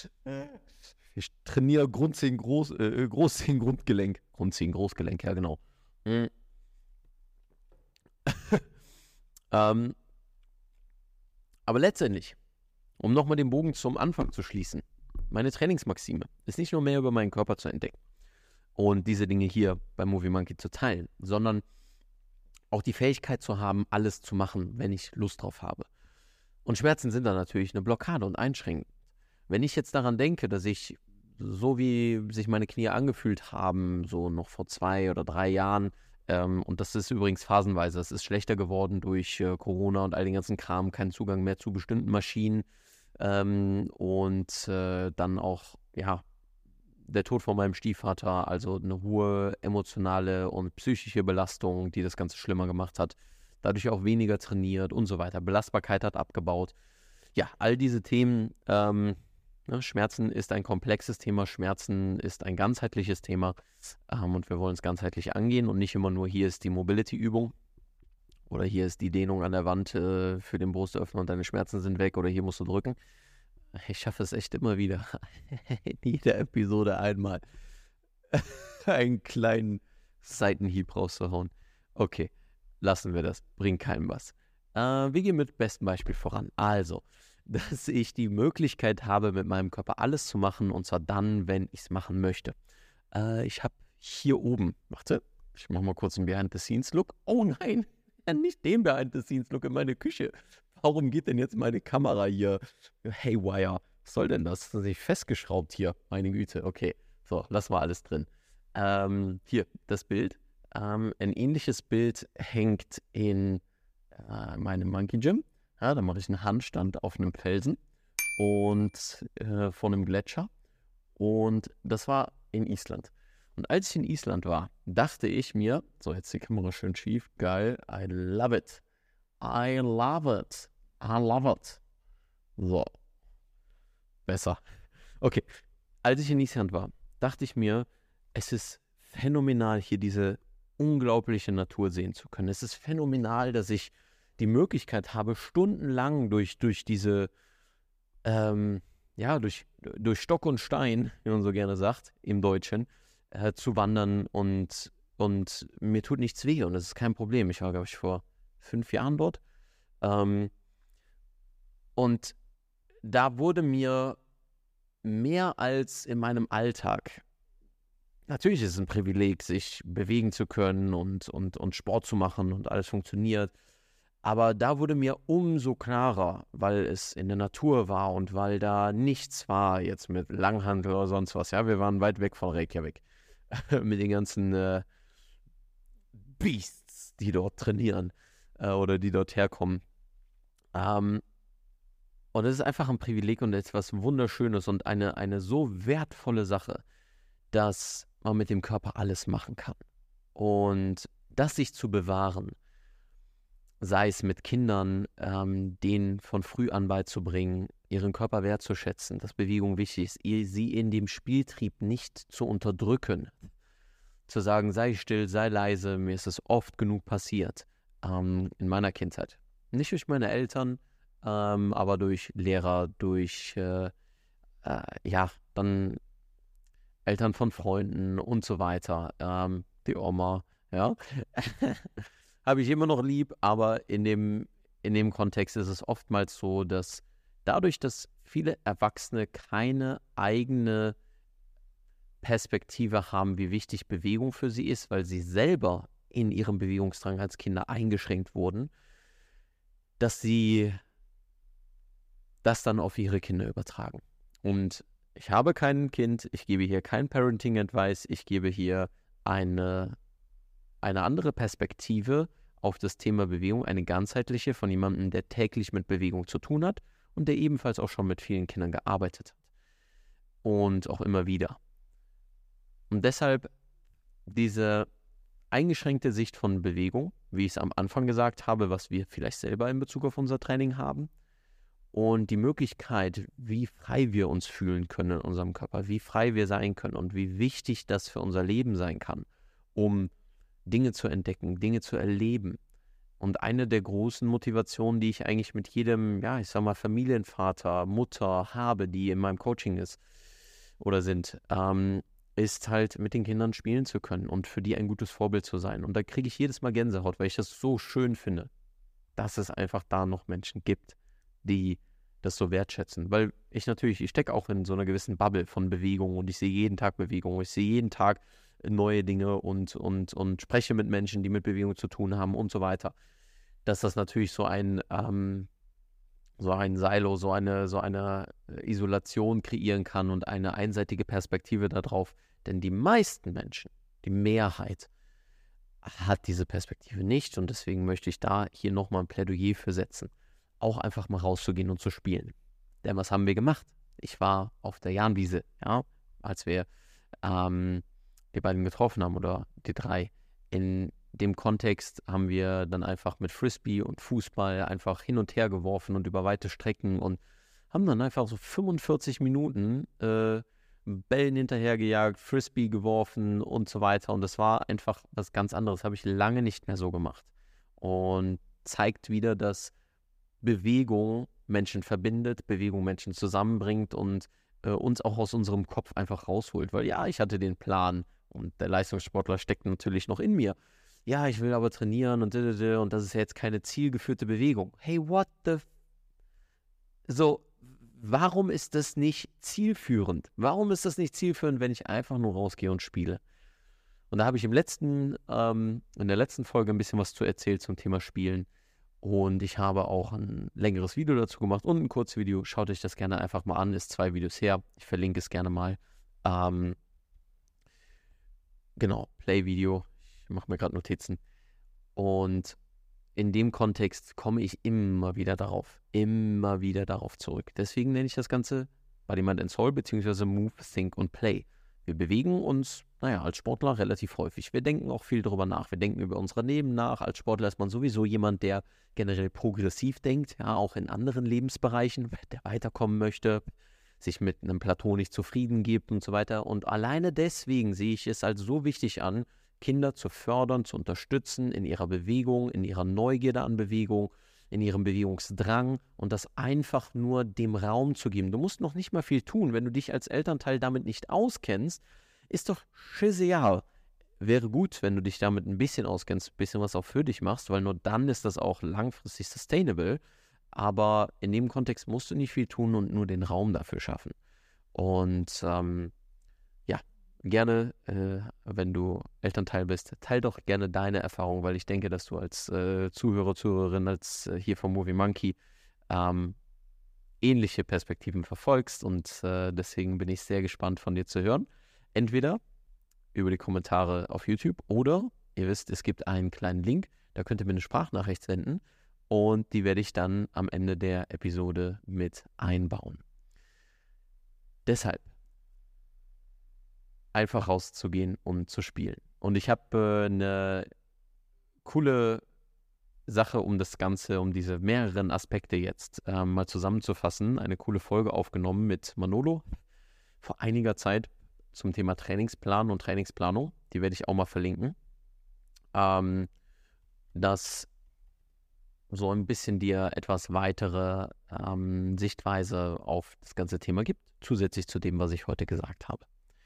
Ich trainiere Grundzehen, Groß, äh, Großzehen, Grundgelenk. Grundzehen, Großgelenk, ja genau. Mhm. ähm, aber letztendlich, um nochmal den Bogen zum Anfang zu schließen, meine Trainingsmaxime ist nicht nur mehr über meinen Körper zu entdecken und diese Dinge hier bei Movie Monkey zu teilen, sondern auch die Fähigkeit zu haben, alles zu machen, wenn ich Lust drauf habe. Und Schmerzen sind dann natürlich eine Blockade und einschränkend. Wenn ich jetzt daran denke, dass ich, so wie sich meine Knie angefühlt haben, so noch vor zwei oder drei Jahren, ähm, und das ist übrigens phasenweise, es ist schlechter geworden durch äh, Corona und all den ganzen Kram, kein Zugang mehr zu bestimmten Maschinen ähm, und äh, dann auch, ja, der Tod von meinem Stiefvater, also eine hohe emotionale und psychische Belastung, die das Ganze schlimmer gemacht hat. Dadurch auch weniger trainiert und so weiter. Belastbarkeit hat abgebaut. ja, all diese Themen, ähm, ne, Schmerzen ist ein komplexes Thema, Schmerzen ist ein ganzheitliches Thema ähm, und wir wollen es ganzheitlich angehen und nicht immer nur, hier ist die Mobility-Übung oder hier ist die Dehnung an der Wand äh, für den Brustöffner und deine Schmerzen sind weg oder hier musst du drücken. Ich schaffe es echt immer wieder, in jeder Episode einmal einen kleinen Seitenhieb rauszuhauen. Okay, lassen wir das, bringt keinem was. Äh, wir gehen mit bestem Beispiel voran. Also, dass ich die Möglichkeit habe, mit meinem Körper alles zu machen und zwar dann, wenn ich es machen möchte. Äh, ich habe hier oben, warte, ich mache mal kurz einen Behind-the-Scenes-Look. Oh nein, nicht den Behind-the-Scenes-Look in meine Küche. Warum geht denn jetzt meine Kamera hier haywire? Was soll denn das? Das ist nicht festgeschraubt hier. Meine Güte. Okay, so, lassen wir alles drin. Ähm, hier, das Bild. Ähm, ein ähnliches Bild hängt in äh, meinem Monkey Gym. Ja, da mache ich einen Handstand auf einem Felsen und äh, vor einem Gletscher. Und das war in Island. Und als ich in Island war, dachte ich mir, so, jetzt die Kamera schön schief, geil, I love it. I love it. I love it. So. Besser. Okay. Als ich in Island war, dachte ich mir, es ist phänomenal, hier diese unglaubliche Natur sehen zu können. Es ist phänomenal, dass ich die Möglichkeit habe, stundenlang durch, durch diese, ähm, ja, durch, durch Stock und Stein, wie man so gerne sagt, im Deutschen, äh, zu wandern und, und mir tut nichts weh und das ist kein Problem. Ich war, glaube ich, vor fünf Jahren dort. Ähm, und da wurde mir mehr als in meinem Alltag, natürlich ist es ein Privileg, sich bewegen zu können und, und, und Sport zu machen und alles funktioniert, aber da wurde mir umso klarer, weil es in der Natur war und weil da nichts war jetzt mit Langhantel oder sonst was. Ja, wir waren weit weg von Reykjavik mit den ganzen äh, Beasts, die dort trainieren äh, oder die dort herkommen. Ähm, und es ist einfach ein Privileg und etwas Wunderschönes und eine, eine so wertvolle Sache, dass man mit dem Körper alles machen kann. Und das sich zu bewahren, sei es mit Kindern, ähm, denen von früh an beizubringen, ihren Körper wertzuschätzen, dass Bewegung wichtig ist, sie in dem Spieltrieb nicht zu unterdrücken, zu sagen, sei still, sei leise, mir ist es oft genug passiert, ähm, in meiner Kindheit. Nicht durch meine Eltern, ähm, aber durch Lehrer, durch, äh, äh, ja, dann Eltern von Freunden und so weiter, ähm, die Oma, ja, habe ich immer noch lieb, aber in dem, in dem Kontext ist es oftmals so, dass dadurch, dass viele Erwachsene keine eigene Perspektive haben, wie wichtig Bewegung für sie ist, weil sie selber in ihrem Bewegungsdrang als Kinder eingeschränkt wurden, dass sie das dann auf ihre Kinder übertragen. Und ich habe kein Kind, ich gebe hier kein Parenting-Advice, ich gebe hier eine, eine andere Perspektive auf das Thema Bewegung, eine ganzheitliche von jemandem, der täglich mit Bewegung zu tun hat und der ebenfalls auch schon mit vielen Kindern gearbeitet hat. Und auch immer wieder. Und deshalb diese eingeschränkte Sicht von Bewegung, wie ich es am Anfang gesagt habe, was wir vielleicht selber in Bezug auf unser Training haben, und die Möglichkeit, wie frei wir uns fühlen können in unserem Körper, wie frei wir sein können und wie wichtig das für unser Leben sein kann, um Dinge zu entdecken, Dinge zu erleben. Und eine der großen Motivationen, die ich eigentlich mit jedem, ja, ich sag mal, Familienvater, Mutter habe, die in meinem Coaching ist oder sind, ähm, ist halt mit den Kindern spielen zu können und für die ein gutes Vorbild zu sein. Und da kriege ich jedes Mal Gänsehaut, weil ich das so schön finde, dass es einfach da noch Menschen gibt, die das so wertschätzen. Weil ich natürlich, ich stecke auch in so einer gewissen Bubble von Bewegung und ich sehe jeden Tag Bewegung, ich sehe jeden Tag neue Dinge und, und, und spreche mit Menschen, die mit Bewegung zu tun haben und so weiter. Dass das natürlich so ein, ähm, so ein Silo, so eine, so eine Isolation kreieren kann und eine einseitige Perspektive darauf. Denn die meisten Menschen, die Mehrheit, hat diese Perspektive nicht und deswegen möchte ich da hier nochmal ein Plädoyer für setzen. Auch einfach mal rauszugehen und zu spielen. Denn was haben wir gemacht? Ich war auf der Jahnwiese, ja, als wir ähm, die beiden getroffen haben oder die drei in dem Kontext haben wir dann einfach mit Frisbee und Fußball einfach hin und her geworfen und über weite Strecken und haben dann einfach so fünfundvierzig Minuten äh, Bällen hinterhergejagt, Frisbee geworfen und so weiter. Und das war einfach was ganz anderes. Habe ich lange nicht mehr so gemacht. Und zeigt wieder, dass Bewegung Menschen verbindet, Bewegung Menschen zusammenbringt und äh, uns auch aus unserem Kopf einfach rausholt. Weil ja, ich hatte den Plan und der Leistungssportler steckt natürlich noch in mir. Ja, ich will aber trainieren und und das ist ja jetzt keine zielgeführte Bewegung. Hey, what the... F- so, warum ist das nicht zielführend? Warum ist das nicht zielführend, wenn ich einfach nur rausgehe und spiele? Und da habe ich im letzten, ähm, in der letzten Folge ein bisschen was zu erzählt zum Thema Spielen. Und ich habe auch ein längeres Video dazu gemacht und ein kurzes Video. Schaut euch das gerne einfach mal an. Ist zwei Videos her. Ich verlinke es gerne mal. Ähm, genau, Play-Video. Ich mache mir gerade Notizen. Und in dem Kontext komme ich immer wieder darauf. Immer wieder darauf zurück. Deswegen nenne ich das Ganze Body, Mind and Soul beziehungsweise Move, Think und Play. Wir bewegen uns, naja, als Sportler relativ häufig. Wir denken auch viel darüber nach. Wir denken über unser Leben nach. Als Sportler ist man sowieso jemand, der generell progressiv denkt, ja, auch in anderen Lebensbereichen, der weiterkommen möchte, sich mit einem Plateau nicht zufrieden gibt und so weiter. Und alleine deswegen sehe ich es als so wichtig an, Kinder zu fördern, zu unterstützen in ihrer Bewegung, in ihrer Neugierde an Bewegung, in ihrem Bewegungsdrang und das einfach nur dem Raum zu geben. Du musst noch nicht mal viel tun. Wenn du dich als Elternteil damit nicht auskennst, ist doch scheißegal. Wäre gut, wenn du dich damit ein bisschen auskennst, ein bisschen was auch für dich machst, weil nur dann ist das auch langfristig sustainable. Aber in dem Kontext musst du nicht viel tun und nur den Raum dafür schaffen. Und ähm, ja, gerne, äh, wenn du Elternteil bist, teil doch gerne deine Erfahrung, weil ich denke, dass du als äh, Zuhörer, Zuhörerin, als äh, hier vom Movie Monkey ähm, ähnliche Perspektiven verfolgst und äh, deswegen bin ich sehr gespannt von dir zu hören. Entweder über die Kommentare auf YouTube oder, ihr wisst, es gibt einen kleinen Link, da könnt ihr mir eine Sprachnachricht senden und die werde ich dann am Ende der Episode mit einbauen. Deshalb einfach rauszugehen und zu spielen. Und ich habe äh, eine coole Sache, um das Ganze, um diese mehreren Aspekte jetzt äh, mal zusammenzufassen, eine coole Folge aufgenommen mit Manolo vor einiger Zeit zum Thema Trainingsplan und Trainingsplanung. Die werde ich auch mal verlinken. Ähm, das so ein bisschen dir etwas weitere ähm, Sichtweise auf das ganze Thema gibt, zusätzlich zu dem, was ich heute gesagt habe.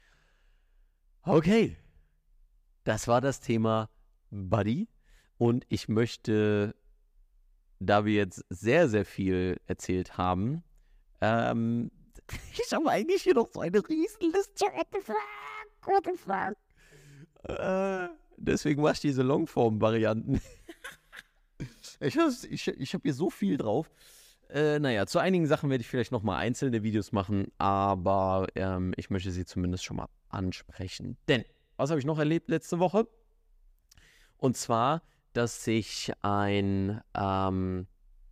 Okay, das war das Thema Body und ich möchte, da wir jetzt sehr, sehr viel erzählt haben, ähm, ich habe eigentlich hier noch so eine Riesenliste. What the fuck? What the fuck? Äh, deswegen mache ich diese Longform-Varianten. ich habe ich, ich hab hier so viel drauf. Äh, naja, zu einigen Sachen werde ich vielleicht nochmal einzelne Videos machen, aber ähm, ich möchte sie zumindest schon mal ansprechen. Denn, was habe ich noch erlebt letzte Woche? Und zwar, dass ich ein, ähm,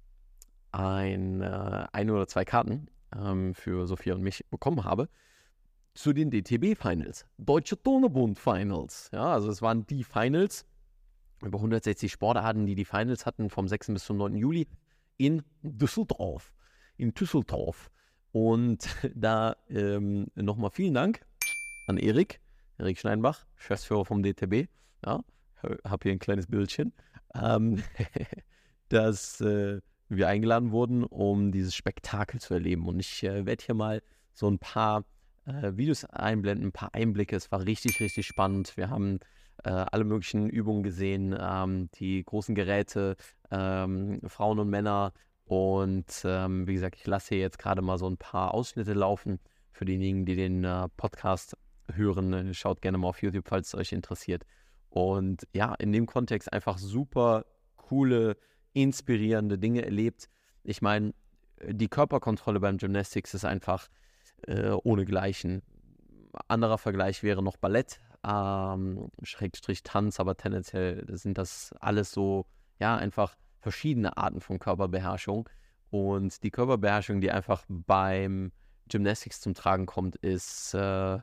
ein, äh, ein oder zwei Karten ähm, für Sophia und mich bekommen habe zu den D T B-Finals. Deutsche Turnebund-Finals. Ja, also es waren die Finals, über hundertsechzig Sportarten, die die Finals hatten, vom sechsten bis zum neunten Juli in Düsseldorf. In Düsseldorf. Und da ähm, nochmal vielen Dank an Erik, Erik Schneinbach, Geschäftsführer vom D T B. Ja, habe hier ein kleines Bildchen, ähm, dass äh, wir eingeladen wurden, um dieses Spektakel zu erleben. Und ich äh, werde hier mal so ein paar äh, Videos einblenden, ein paar Einblicke. Es war richtig, richtig spannend. Wir haben äh, alle möglichen Übungen gesehen, ähm, die großen Geräte, ähm, Frauen und Männer. Und ähm, wie gesagt, ich lasse hier jetzt gerade mal so ein paar Ausschnitte laufen für diejenigen, die den äh, Podcast hören. Schaut gerne mal auf YouTube, falls es euch interessiert. Und ja, in dem Kontext einfach super coole, inspirierende Dinge erlebt. Ich meine, die Körperkontrolle beim Gymnastics ist einfach äh, ohnegleichen. Anderer Vergleich wäre noch Ballett, ähm, Schrägstrich Tanz, aber tendenziell sind das alles so, ja, einfach verschiedene Arten von Körperbeherrschung. Und die Körperbeherrschung, die einfach beim Gymnastics zum Tragen kommt, ist, äh,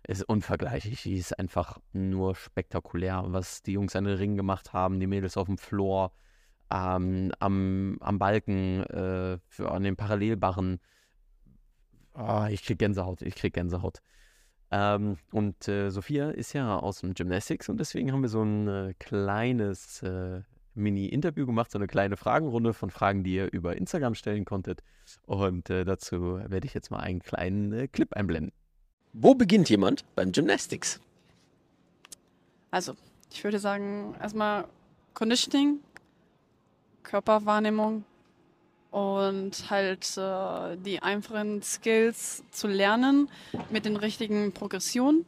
ist unvergleichlich. Die ist einfach nur spektakulär, was die Jungs an den Ringen gemacht haben, die Mädels auf dem Floor, ähm, am, am Balken, äh, für, an den Parallelbarren. Oh, ich krieg Gänsehaut, ich krieg Gänsehaut. Ähm, und äh, Sophia ist ja aus dem Gymnastics und deswegen haben wir so ein äh, kleines äh, Mini-Interview gemacht, so eine kleine Fragenrunde von Fragen, die ihr über Instagram stellen konntet. Und äh, dazu werde ich jetzt mal einen kleinen äh, Clip einblenden. Wo beginnt jemand beim Gymnastics? Also, ich würde sagen, erstmal Conditioning, Körperwahrnehmung und halt äh, die einfachen Skills zu lernen mit den richtigen Progressionen.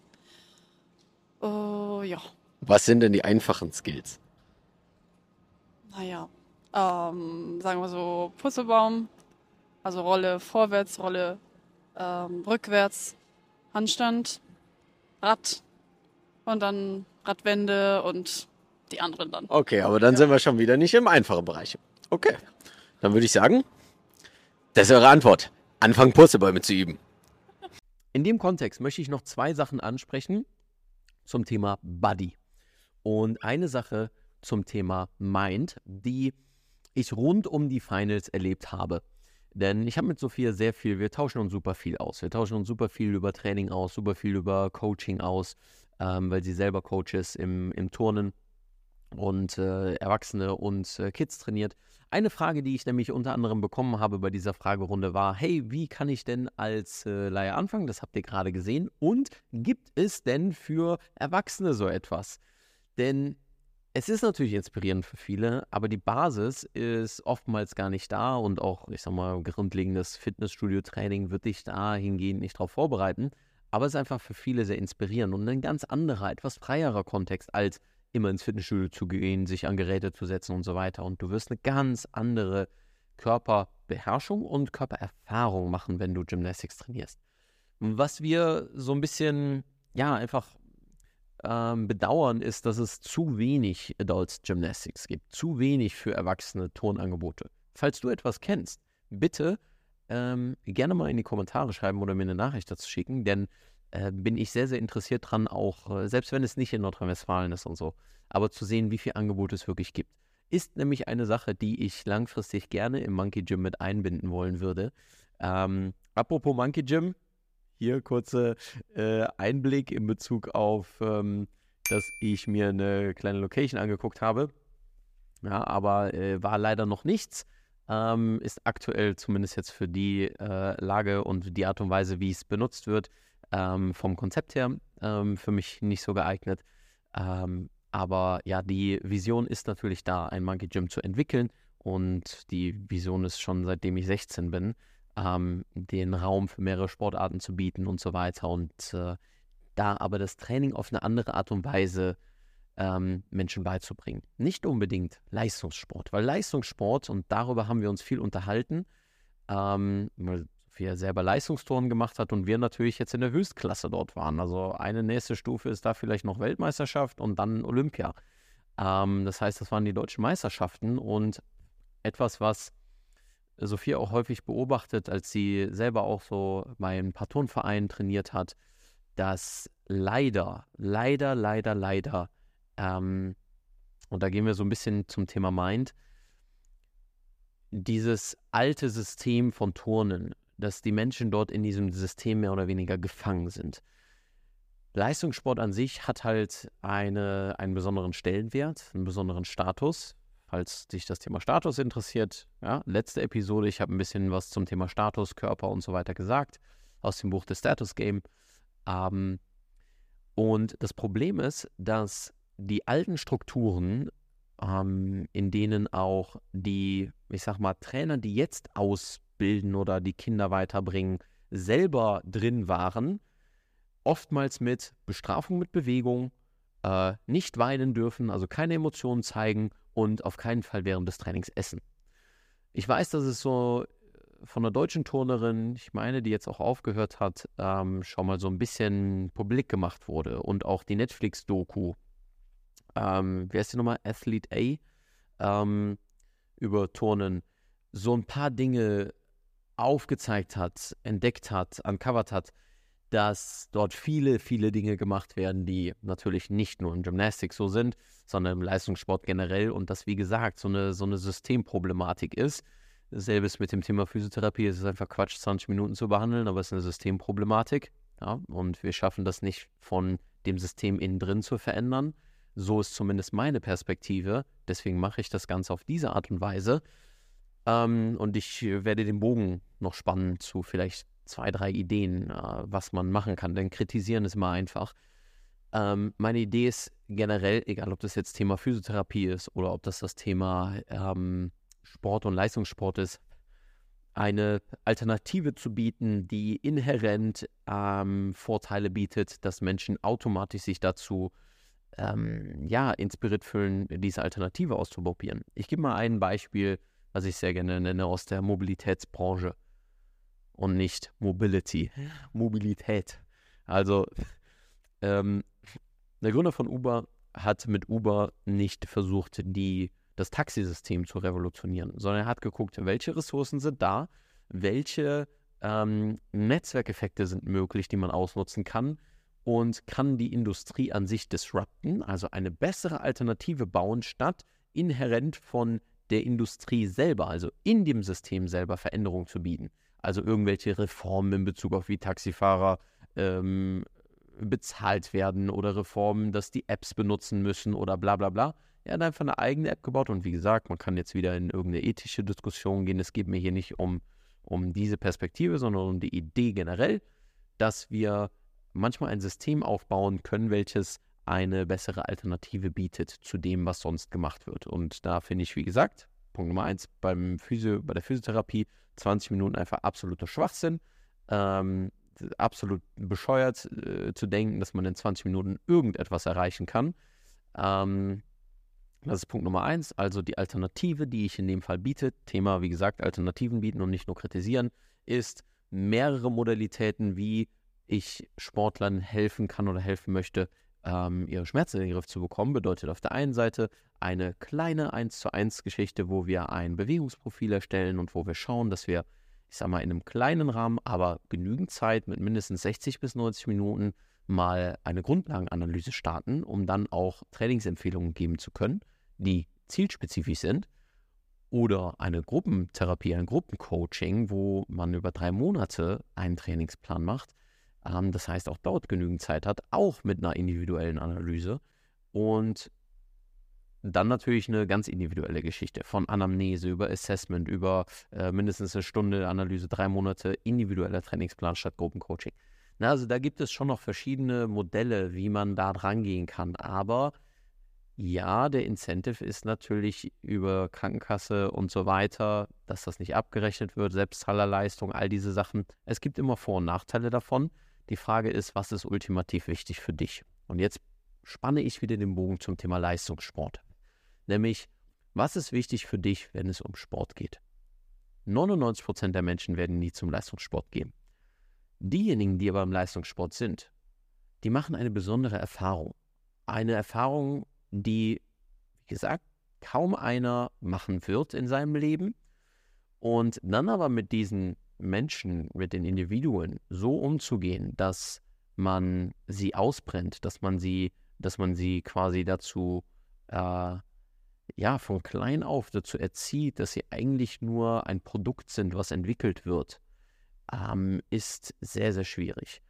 Äh, ja, Was sind denn die einfachen Skills? naja, ähm, sagen wir so Purzelbaum, also Rolle vorwärts, Rolle ähm, rückwärts, Handstand, Rad und dann Radwende und die anderen dann. Okay, aber dann sind wir schon wieder nicht im einfachen Bereich. Okay, dann würde ich sagen, das ist eure Antwort. Anfangen Purzelbäume zu üben. In dem Kontext möchte ich noch zwei Sachen ansprechen zum Thema Body. Und eine Sache zum Thema Mind, die ich rund um die Finals erlebt habe. Denn ich habe mit Sophia sehr viel, wir tauschen uns super viel aus. Wir tauschen uns super viel über Training aus, super viel über Coaching aus, ähm, weil sie selber Coach ist im, im Turnen und äh, Erwachsene und äh, Kids trainiert. Eine Frage, die ich nämlich unter anderem bekommen habe bei dieser Fragerunde war, hey, wie kann ich denn als äh, Laie anfangen? Das habt ihr gerade gesehen. Und gibt es denn für Erwachsene so etwas? Denn es ist natürlich inspirierend für viele, aber die Basis ist oftmals gar nicht da und auch, ich sag mal, grundlegendes Fitnessstudio-Training wird dich dahingehend nicht darauf vorbereiten. Aber es ist einfach für viele sehr inspirierend und ein ganz anderer, etwas freierer Kontext, als immer ins Fitnessstudio zu gehen, sich an Geräte zu setzen und so weiter. Und du wirst eine ganz andere Körperbeherrschung und Körpererfahrung machen, wenn du Gymnastics trainierst. Was wir so ein bisschen, ja, einfach ähm, bedauern, ist, dass es zu wenig Adult Gymnastics gibt. Zu wenig für erwachsene Turnangebote. Falls du etwas kennst, bitte ähm, gerne mal in die Kommentare schreiben oder mir eine Nachricht dazu schicken, denn äh, bin ich sehr, sehr interessiert dran, auch äh, selbst wenn es nicht in Nordrhein-Westfalen ist und so, aber zu sehen, wie viel Angebot es wirklich gibt. Ist nämlich eine Sache, die ich langfristig gerne im Monkey Gym mit einbinden wollen würde. Ähm, apropos Monkey Gym, hier kurzer äh, Einblick in Bezug auf, ähm, dass ich mir eine kleine Location angeguckt habe. Ja, aber äh, war leider noch nichts. Ähm, ist aktuell zumindest jetzt für die äh, Lage und die Art und Weise, wie es benutzt wird, ähm, vom Konzept her ähm, für mich nicht so geeignet. Ähm, aber ja, die Vision ist natürlich da, ein Monkey Gym zu entwickeln. Und die Vision ist schon, seitdem ich sechzehn bin, ähm, den Raum für mehrere Sportarten zu bieten und so weiter. Und äh, da aber das Training auf eine andere Art und Weise ähm, Menschen beizubringen. Nicht unbedingt Leistungssport, weil Leistungssport, und darüber haben wir uns viel unterhalten, ähm, weil Sophia selber Leistungsturnen gemacht hat und wir natürlich jetzt in der Höchstklasse dort waren. Also eine nächste Stufe ist da vielleicht noch Weltmeisterschaft und dann Olympia. Ähm, das heißt, das waren die deutschen Meisterschaften und etwas, was Sophia auch häufig beobachtet, als sie selber auch so bei ein paar Turnvereinen trainiert hat, dass leider, leider, leider, leider, ähm, und da gehen wir so ein bisschen zum Thema Mind, dieses alte System von Turnen, dass die Menschen dort in diesem System mehr oder weniger gefangen sind. Leistungssport an sich hat halt eine, einen besonderen Stellenwert, einen besonderen Status. Falls dich das Thema Status interessiert, ja, letzte Episode, ich habe ein bisschen was zum Thema Status, Körper und so weiter gesagt, aus dem Buch The Status Game. Ähm, und das Problem ist, dass die alten Strukturen, ähm, in denen auch die, ich sag mal, Trainer, die jetzt ausbilden oder die Kinder weiterbringen, selber drin waren, oftmals mit Bestrafung mit Bewegung, äh, nicht weinen dürfen, also keine Emotionen zeigen und auf keinen Fall während des Trainings essen. Ich weiß, dass es so von einer deutschen Turnerin, ich meine, die jetzt auch aufgehört hat, ähm, schon mal so ein bisschen publik gemacht wurde. Und auch die Netflix-Doku, ähm, wie heißt die nochmal? Athlete A, ähm, über Turnen, so ein paar Dinge aufgezeigt hat, entdeckt hat, uncovert hat, dass dort viele, viele Dinge gemacht werden, die natürlich nicht nur im Gymnastik so sind, sondern im Leistungssport generell und das, wie gesagt, so eine, so eine Systemproblematik ist. Dasselbe ist mit dem Thema Physiotherapie. Es ist einfach Quatsch, zwanzig Minuten zu behandeln, aber es ist eine Systemproblematik. Ja? Und wir schaffen das nicht von dem System innen drin zu verändern. So ist zumindest meine Perspektive. Deswegen mache ich das Ganze auf diese Art und Weise. Ähm, und ich werde den Bogen noch spannen zu vielleicht zwei, drei Ideen, äh, was man machen kann. Denn kritisieren ist immer einfach. Ähm, meine Idee ist generell, egal ob das jetzt Thema Physiotherapie ist oder ob das das Thema ähm, Sport und Leistungssport ist, eine Alternative zu bieten, die inhärent ähm, Vorteile bietet, dass Menschen automatisch sich dazu ähm, ja, inspiriert fühlen, diese Alternative auszuprobieren. Ich gebe mal ein Beispiel, was ich sehr gerne nenne, aus der Mobilitätsbranche und nicht Mobility. Mobilität. Also ähm, der Gründer von Uber hat mit Uber nicht versucht, die das Taxisystem zu revolutionieren, sondern er hat geguckt, welche Ressourcen sind da, welche ähm, Netzwerkeffekte sind möglich, die man ausnutzen kann und kann die Industrie an sich disrupten, also eine bessere Alternative bauen, statt inhärent von der Industrie selber, also in dem System selber Veränderungen zu bieten. Also irgendwelche Reformen in Bezug auf wie Taxifahrer ähm, bezahlt werden oder Reformen, dass die Apps benutzen müssen oder bla bla bla. Er hat einfach eine eigene App gebaut und wie gesagt, man kann jetzt wieder in irgendeine ethische Diskussion gehen. Es geht mir hier nicht um, um diese Perspektive, sondern um die Idee generell, dass wir manchmal ein System aufbauen können, welches eine bessere Alternative bietet zu dem, was sonst gemacht wird. Und da finde ich, wie gesagt, Punkt Nummer eins, beim Physio, bei der Physiotherapie zwanzig Minuten einfach absoluter Schwachsinn. Ähm, absolut bescheuert äh, zu denken, dass man in zwanzig Minuten irgendetwas erreichen kann. Ähm, Das ist Punkt Nummer eins, also die Alternative, die ich in dem Fall biete, Thema, wie gesagt, Alternativen bieten und nicht nur kritisieren, ist mehrere Modalitäten, wie ich Sportlern helfen kann oder helfen möchte, ähm, ihre Schmerzen in den Griff zu bekommen. Bedeutet auf der einen Seite eine kleine eins zu eins Geschichte, wo wir ein Bewegungsprofil erstellen und wo wir schauen, dass wir, ich sag mal, in einem kleinen Rahmen, aber genügend Zeit mit mindestens sechzig bis neunzig Minuten mal eine Grundlagenanalyse starten, um dann auch Trainingsempfehlungen geben zu können, die zielspezifisch sind, oder eine Gruppentherapie, ein Gruppencoaching, wo man über drei Monate einen Trainingsplan macht. Ähm, das heißt, auch dort genügend Zeit hat, auch mit einer individuellen Analyse und dann natürlich eine ganz individuelle Geschichte von Anamnese über Assessment, über äh, mindestens eine Stunde Analyse, drei Monate individueller Trainingsplan statt Gruppencoaching. Na, also da gibt es schon noch verschiedene Modelle, wie man da dran gehen kann. Aber ja, der Incentive ist natürlich über Krankenkasse und so weiter, dass das nicht abgerechnet wird, Selbstzahlerleistung, all diese Sachen. Es gibt immer Vor- und Nachteile davon. Die Frage ist, was ist ultimativ wichtig für dich? Und jetzt spanne ich wieder den Bogen zum Thema Leistungssport. Nämlich, was ist wichtig für dich, wenn es um Sport geht? neunundneunzig Prozent der Menschen werden nie zum Leistungssport gehen. Diejenigen, die aber im Leistungssport sind, die machen eine besondere Erfahrung. Eine Erfahrung, die, wie gesagt, kaum einer machen wird in seinem Leben. Und dann aber mit diesen Menschen, mit den Individuen so umzugehen, dass man sie ausbrennt, dass man sie, dass man sie quasi dazu, äh, ja, von klein auf dazu erzieht, dass sie eigentlich nur ein Produkt sind, was entwickelt wird, ähm, ist sehr, sehr schwierig.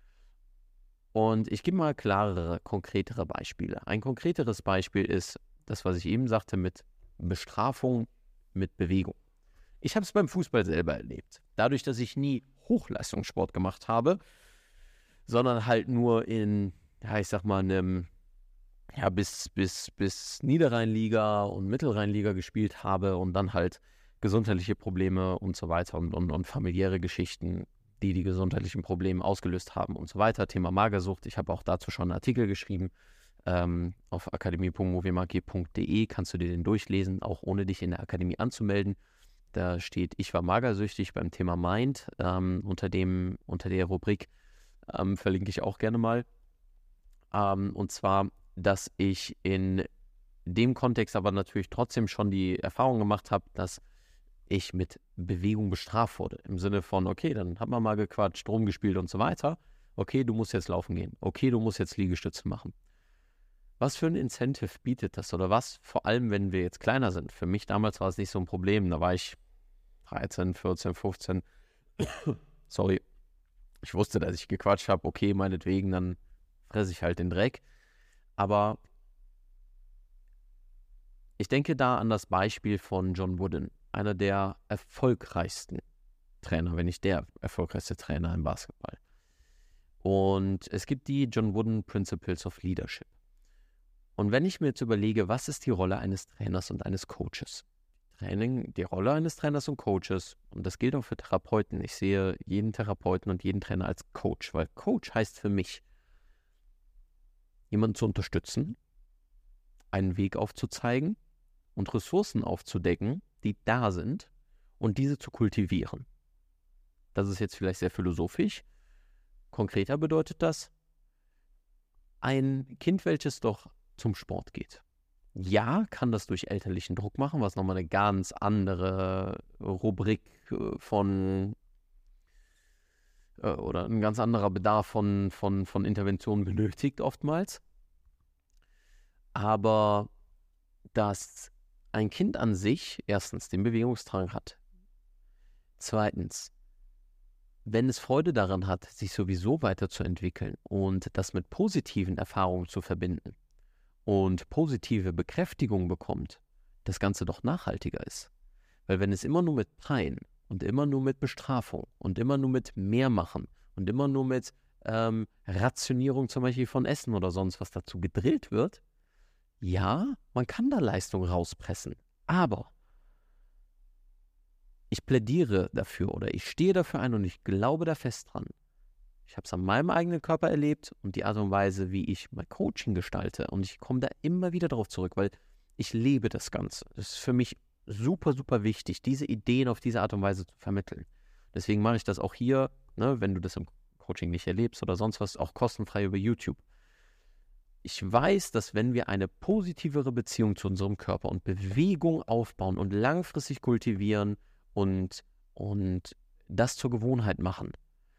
Und ich gebe mal klarere, konkretere Beispiele. Ein konkreteres Beispiel ist das, was ich eben sagte, mit Bestrafung, mit Bewegung. Ich habe es beim Fußball selber erlebt. Dadurch, dass ich nie Hochleistungssport gemacht habe, sondern halt nur in, ja, ich sag mal, einem, ja, bis, bis, bis Niederrheinliga und Mittelrheinliga gespielt habe und dann halt gesundheitliche Probleme und so weiter und, und, und familiäre Geschichten, die die gesundheitlichen Probleme ausgelöst haben und so weiter. Thema Magersucht. Ich habe auch dazu schon einen Artikel geschrieben. Ähm, auf akademie punkt moviemonkey punkt de kannst du dir den durchlesen, auch ohne dich in der Akademie anzumelden. Da steht, ich war magersüchtig beim Thema Mind. Ähm, unter, dem, unter der Rubrik ähm, verlinke ich auch gerne mal. Ähm, und zwar, dass ich in dem Kontext aber natürlich trotzdem schon die Erfahrung gemacht habe, dass ich mit Bewegung bestraft wurde. Im Sinne von, okay, dann hat man mal gequatscht, rumgespielt und so weiter. Okay, du musst jetzt laufen gehen. Okay, du musst jetzt Liegestütze machen. Was für ein Incentive bietet das? Oder was, vor allem, wenn wir jetzt kleiner sind? Für mich damals war es nicht so ein Problem. Da war ich dreizehn, vierzehn, fünfzehn. Sorry. Ich wusste, dass ich gequatscht habe. Okay, meinetwegen, dann fresse ich halt den Dreck. Aber ich denke da an das Beispiel von John Wooden, einer der erfolgreichsten Trainer, wenn nicht der erfolgreichste Trainer im Basketball. Und es gibt die John Wooden Principles of Leadership. Und wenn ich mir jetzt überlege, was ist die Rolle eines Trainers und eines Coaches? Training, die Rolle eines Trainers und Coaches, und das gilt auch für Therapeuten. Ich sehe jeden Therapeuten und jeden Trainer als Coach, weil Coach heißt für mich, jemanden zu unterstützen, einen Weg aufzuzeigen und Ressourcen aufzudecken, die da sind, und diese zu kultivieren. Das ist jetzt vielleicht sehr philosophisch. Konkreter bedeutet das, ein Kind, welches doch zum Sport geht. Ja, kann das durch elterlichen Druck machen, was nochmal eine ganz andere Rubrik von äh, oder ein ganz anderer Bedarf von, von, von Interventionen benötigt oftmals. Aber dass ein Kind an sich erstens den Bewegungsdrang hat, zweitens, wenn es Freude daran hat, sich sowieso weiterzuentwickeln und das mit positiven Erfahrungen zu verbinden und positive Bekräftigung bekommt, das Ganze doch nachhaltiger ist. Weil wenn es immer nur mit Pein und immer nur mit Bestrafung und immer nur mit Mehrmachen und immer nur mit ähm, Rationierung zum Beispiel von Essen oder sonst was dazu gedrillt wird, ja, man kann da Leistung rauspressen, aber ich plädiere dafür oder ich stehe dafür ein und ich glaube da fest dran. Ich habe es an meinem eigenen Körper erlebt und die Art und Weise, wie ich mein Coaching gestalte, und ich komme da immer wieder darauf zurück, weil ich lebe das Ganze. Das ist für mich super, super wichtig, diese Ideen auf diese Art und Weise zu vermitteln. Deswegen mache ich das auch hier, ne, wenn du das im Coaching nicht erlebst oder sonst was, auch kostenfrei über YouTube. Ich weiß, dass wenn wir eine positivere Beziehung zu unserem Körper und Bewegung aufbauen und langfristig kultivieren und, und das zur Gewohnheit machen,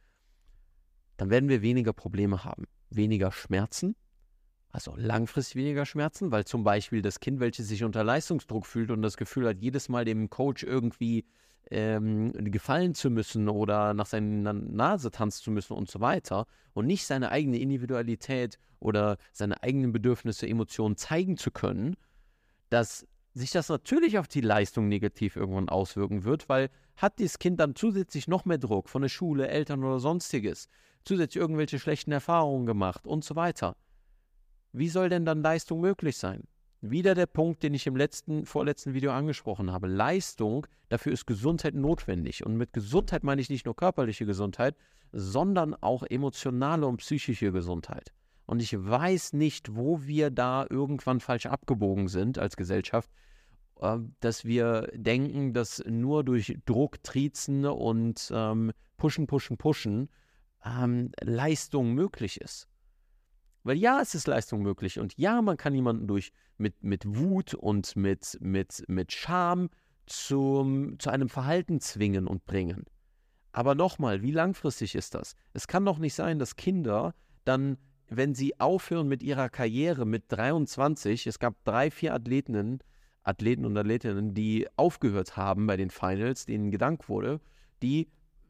dann werden wir weniger Probleme haben, weniger Schmerzen, also langfristig weniger Schmerzen, weil zum Beispiel das Kind, welches sich unter Leistungsdruck fühlt und das Gefühl hat, jedes Mal dem Coach irgendwie ähm, gefallen zu müssen oder nach seiner Nase tanzen zu müssen und so weiter und nicht seine eigene Individualität oder seine eigenen Bedürfnisse, Emotionen zeigen zu können, dass sich das natürlich auf die Leistung negativ irgendwann auswirken wird, weil hat dieses Kind dann zusätzlich noch mehr Druck von der Schule, Eltern oder sonstiges, zusätzlich irgendwelche schlechten Erfahrungen gemacht und so weiter. Wie soll denn dann Leistung möglich sein? Wieder der Punkt, den ich im letzten, vorletzten Video angesprochen habe. Leistung, dafür ist Gesundheit notwendig. Und mit Gesundheit meine ich nicht nur körperliche Gesundheit, sondern auch emotionale und psychische Gesundheit. Und ich weiß nicht, wo wir da irgendwann falsch abgebogen sind als Gesellschaft, äh, dass wir denken, dass nur durch Druck, Triezen und ähm, Pushen, Pushen, Pushen ähm, Leistung möglich ist. Weil ja, es ist Leistung möglich und ja, man kann jemanden durch mit, mit Wut und mit, mit, mit Scham zum, zu einem Verhalten zwingen und bringen. Aber nochmal, wie langfristig ist das? Es kann doch nicht sein, dass Kinder dann, wenn sie aufhören mit ihrer Karriere mit dreiundzwanzig, es gab drei, vier Athletinnen, Athleten und Athletinnen, die aufgehört haben bei den Finals, denen gedankt wurde, die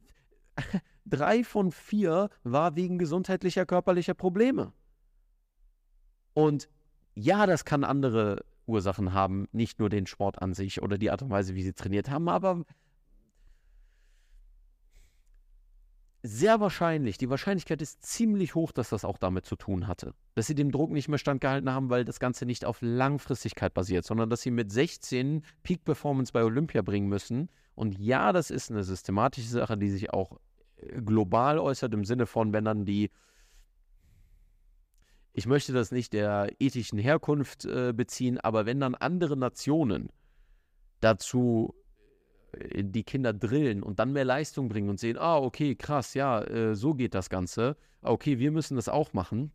drei von vier war wegen gesundheitlicher, körperlicher Probleme. Und ja, das kann andere Ursachen haben, nicht nur den Sport an sich oder die Art und Weise, wie sie trainiert haben, aber sehr wahrscheinlich, die Wahrscheinlichkeit ist ziemlich hoch, dass das auch damit zu tun hatte. Dass sie dem Druck nicht mehr standgehalten haben, weil das Ganze nicht auf Langfristigkeit basiert, sondern dass sie mit sechzehn Peak-Performance bei Olympia bringen müssen. Und ja, das ist eine systematische Sache, die sich auch global äußert, im Sinne von, wenn dann die Ich möchte das nicht der ethischen Herkunft äh, beziehen, aber wenn dann andere Nationen dazu äh, die Kinder drillen und dann mehr Leistung bringen und sehen, ah, okay, krass, ja, äh, so geht das Ganze, okay, wir müssen das auch machen,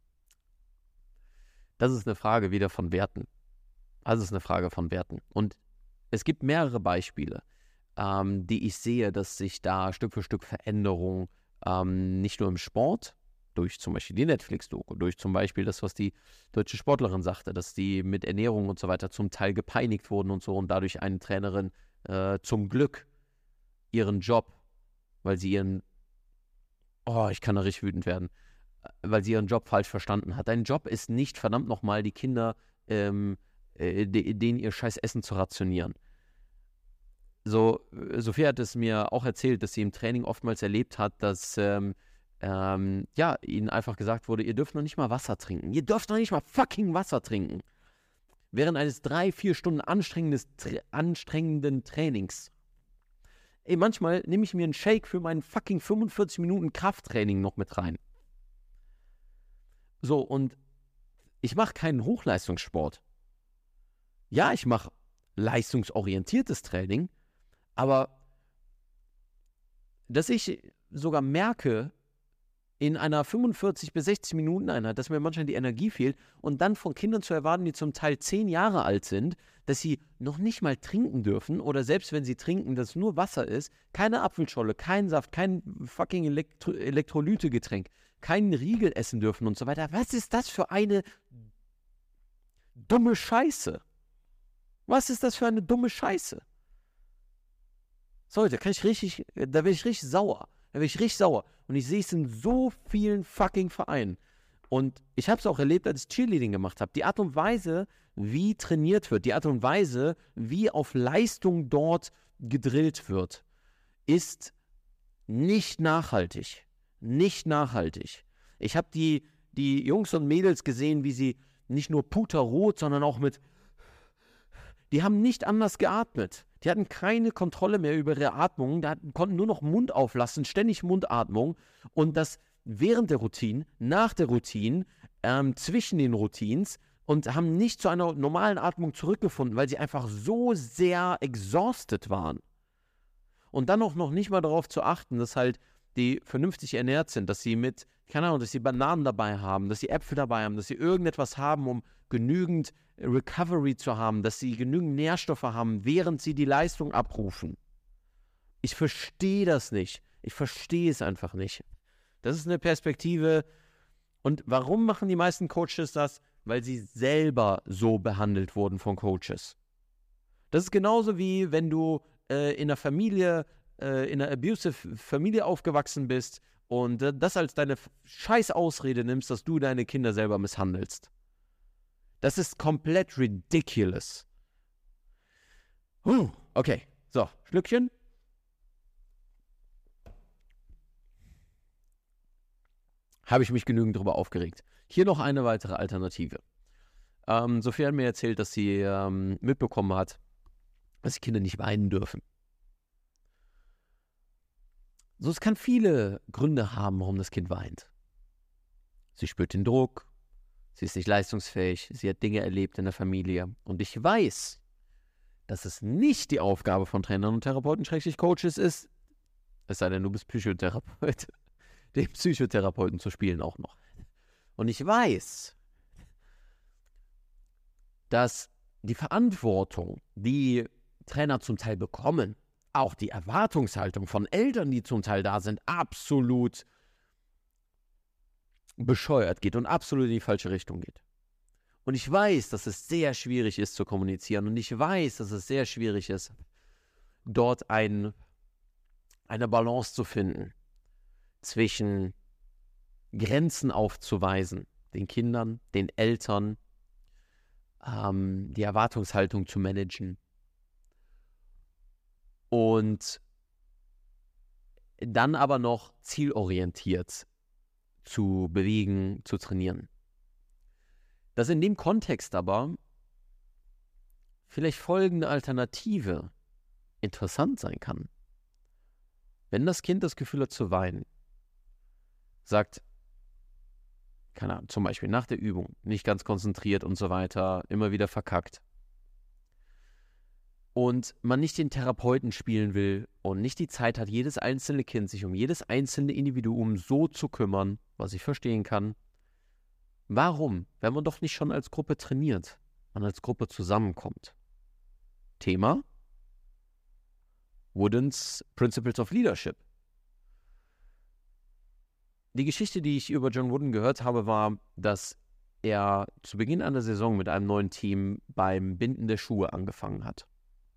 das ist eine Frage wieder von Werten. Das ist eine Frage von Werten. Und es gibt mehrere Beispiele, ähm, die ich sehe, dass sich da Stück für Stück Veränderungen ähm, nicht nur im Sport, Durch zum Beispiel die Netflix-Doku, durch zum Beispiel das, was die deutsche Sportlerin sagte, dass die mit Ernährung und so weiter zum Teil gepeinigt wurden und so und dadurch eine Trainerin äh, zum Glück ihren Job, weil sie ihren, oh, ich kann da richtig wütend werden, weil sie ihren Job falsch verstanden hat. Dein Job ist nicht, verdammt nochmal, die Kinder, ähm, äh, denen ihr scheiß Essen zu rationieren. So, Sophia hat es mir auch erzählt, dass sie im Training oftmals erlebt hat, dass ähm, ähm, ja, ihnen einfach gesagt wurde, ihr dürft noch nicht mal Wasser trinken. Ihr dürft noch nicht mal fucking Wasser trinken. Während eines drei, vier Stunden anstrengendes, tra- anstrengenden Trainings. Ey, manchmal nehme ich mir einen Shake für meinen fucking fünfundvierzig Minuten Krafttraining noch mit rein. So, und ich mache keinen Hochleistungssport. Ja, ich mache leistungsorientiertes Training, aber dass ich sogar merke, in einer fünfundvierzig bis sechzig Minuten Einheit, dass mir manchmal die Energie fehlt und dann von Kindern zu erwarten, die zum Teil zehn Jahre alt sind, dass sie noch nicht mal trinken dürfen oder selbst wenn sie trinken, dass es nur Wasser ist, keine Apfelscholle, kein Saft, kein fucking Elektro- Elektrolytegetränk, keinen Riegel essen dürfen und so weiter. Was ist das für eine dumme Scheiße? Was ist das für eine dumme Scheiße? So, da kann ich richtig, da werde ich richtig sauer. Da werde ich richtig sauer. Und ich sehe es in so vielen fucking Vereinen. Und ich habe es auch erlebt, als ich Cheerleading gemacht habe. Die Art und Weise, wie trainiert wird, die Art und Weise, wie auf Leistung dort gedrillt wird, ist nicht nachhaltig. Nicht nachhaltig. Ich habe die, die Jungs und Mädels gesehen, wie sie nicht nur puterrot, sondern auch mit... Die haben nicht anders geatmet. Die hatten keine Kontrolle mehr über ihre Atmung, die hatten, konnten nur noch Mund auflassen, ständig Mundatmung und das während der Routine, nach der Routine, ähm, zwischen den Routines und haben nicht zu einer normalen Atmung zurückgefunden, weil sie einfach so sehr exhausted waren. Und dann auch noch nicht mal darauf zu achten, dass halt die vernünftig ernährt sind, dass sie mit, keine Ahnung, dass sie Bananen dabei haben, dass sie Äpfel dabei haben, dass sie irgendetwas haben, um genügend Recovery zu haben, dass sie genügend Nährstoffe haben, während sie die Leistung abrufen. Ich verstehe das nicht. Ich verstehe es einfach nicht. Das ist eine Perspektive. Und warum machen die meisten Coaches das? Weil sie selber so behandelt wurden von Coaches. Das ist genauso wie wenn du äh, in einer Familie, äh, in einer abusive Familie aufgewachsen bist und äh, das als deine scheiß Ausrede nimmst, dass du deine Kinder selber misshandelst. Das ist komplett ridiculous. Huh, okay, so, Schlückchen. Habe ich mich genügend darüber aufgeregt. Hier noch eine weitere Alternative. Ähm, Sophia hat mir erzählt, dass sie ähm, mitbekommen hat, dass die Kinder nicht weinen dürfen. So, es kann viele Gründe haben, warum das Kind weint. Sie spürt den Druck. Sie ist nicht leistungsfähig, sie hat Dinge erlebt in der Familie. Und ich weiß, dass es nicht die Aufgabe von Trainern und Therapeuten, Schrägstrich Coaches ist, es sei denn, du bist Psychotherapeut, den Psychotherapeuten zu spielen auch noch. Und ich weiß, dass die Verantwortung, die Trainer zum Teil bekommen, auch die Erwartungshaltung von Eltern, die zum Teil da sind, absolut bescheuert geht und absolut in die falsche Richtung geht. Und ich weiß, dass es sehr schwierig ist zu kommunizieren und ich weiß, dass es sehr schwierig ist, dort ein, eine Balance zu finden zwischen Grenzen aufzuweisen, den Kindern, den Eltern, ähm, die Erwartungshaltung zu managen und dann aber noch zielorientiert zu bewegen, zu trainieren. Dass in dem Kontext aber vielleicht folgende Alternative interessant sein kann. Wenn das Kind das Gefühl hat zu weinen, sagt, keine Ahnung, zum Beispiel nach der Übung, nicht ganz konzentriert und so weiter, immer wieder verkackt, und man nicht den Therapeuten spielen will und nicht die Zeit hat, jedes einzelne Kind sich um jedes einzelne Individuum so zu kümmern, was ich verstehen kann. Warum, wenn man doch nicht schon als Gruppe trainiert, man als Gruppe zusammenkommt? Thema: Woodens Principles of Leadership. die Geschichte, die ich über John Wooden gehört habe, war, dass er zu Beginn einer Saison mit einem neuen Team beim Binden der Schuhe angefangen hat.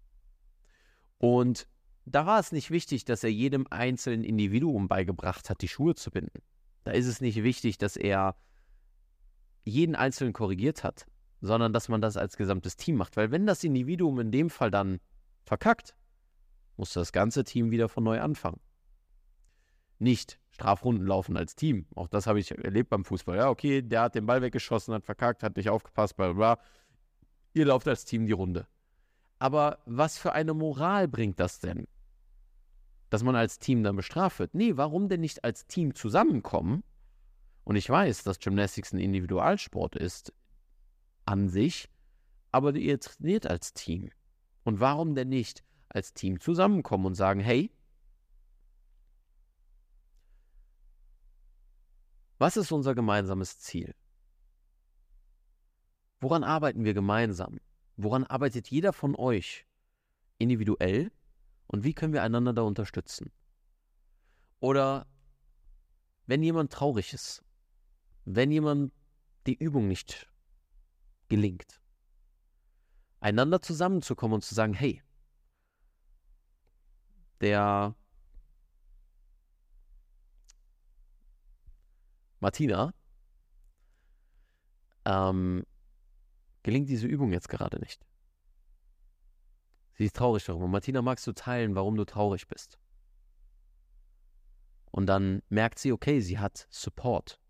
Und da war es nicht wichtig, dass er jedem einzelnen Individuum beigebracht hat, die Schuhe zu binden. Da ist es nicht wichtig, dass er jeden Einzelnen korrigiert hat, sondern dass man das als gesamtes Team macht. Weil wenn das Individuum in dem Fall dann verkackt, muss das ganze Team wieder von neu anfangen. Nicht Strafrunden laufen als Team. Auch das habe ich erlebt beim Fußball. Ja, okay, der hat den Ball weggeschossen, hat verkackt, hat nicht aufgepasst, bla bla bla. Ihr lauft als Team die Runde. Aber was für eine Moral bringt das denn? Dass man als Team dann bestraft wird? Nee, warum denn nicht als Team zusammenkommen? Und ich weiß, dass Gymnastics ein Individualsport ist an sich, aber ihr trainiert als Team. Und warum denn nicht als Team zusammenkommen und sagen, hey, was ist unser gemeinsames Ziel? Woran arbeiten wir gemeinsam? Woran arbeitet jeder von euch individuell? Und wie können wir einander da unterstützen? Oder wenn jemand traurig ist, wenn jemand die Übung nicht gelingt, einander zusammenzukommen und zu sagen, hey, der Martina ähm, gelingt diese Übung jetzt gerade nicht. Sie ist traurig darüber. Martina, magst du teilen, warum du traurig bist? Und dann merkt sie, okay, sie hat Support.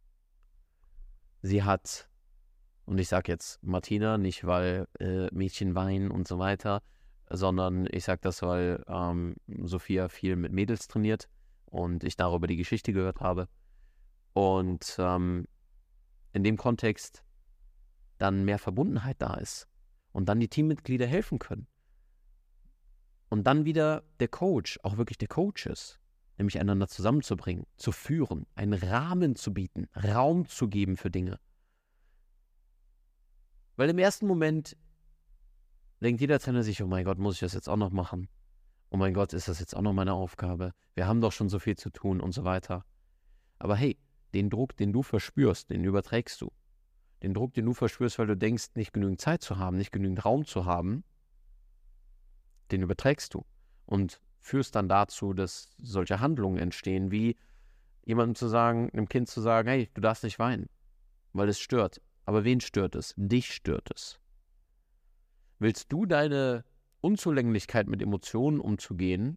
Sie hat, und ich sage jetzt Martina, nicht weil äh, Mädchen weinen und so weiter, sondern ich sage das, weil ähm, Sophia viel mit Mädels trainiert und ich darüber die Geschichte gehört habe. Und ähm, in dem Kontext dann mehr Verbundenheit da ist und dann die Teammitglieder helfen können. Und dann wieder der Coach, auch wirklich der Coach ist, nämlich einander zusammenzubringen, zu führen, einen Rahmen zu bieten, Raum zu geben für Dinge. Weil im ersten Moment denkt jeder Trainer sich, oh mein Gott, muss ich das jetzt auch noch machen? Oh mein Gott, ist das jetzt auch noch meine Aufgabe? Wir haben doch schon so viel zu tun und so weiter. Aber hey, den Druck, den du verspürst, den überträgst du. Den Druck, den du verspürst, weil du denkst, nicht genügend Zeit zu haben, nicht genügend Raum zu haben, den überträgst du und führst dann dazu, dass solche Handlungen entstehen, wie jemandem zu sagen, einem Kind zu sagen, hey, du darfst nicht weinen, weil es stört. Aber wen stört es? Dich stört es. Willst du deine Unzulänglichkeit mit Emotionen umzugehen,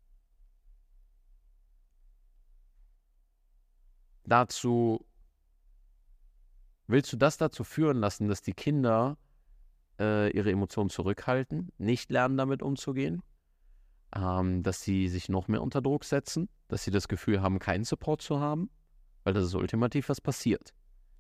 dazu, willst du das dazu führen lassen, dass die Kinder äh, ihre Emotionen zurückhalten, nicht lernen, damit umzugehen, ähm, dass sie sich noch mehr unter Druck setzen, dass sie das Gefühl haben, keinen Support zu haben, weil das ist ultimativ, was passiert.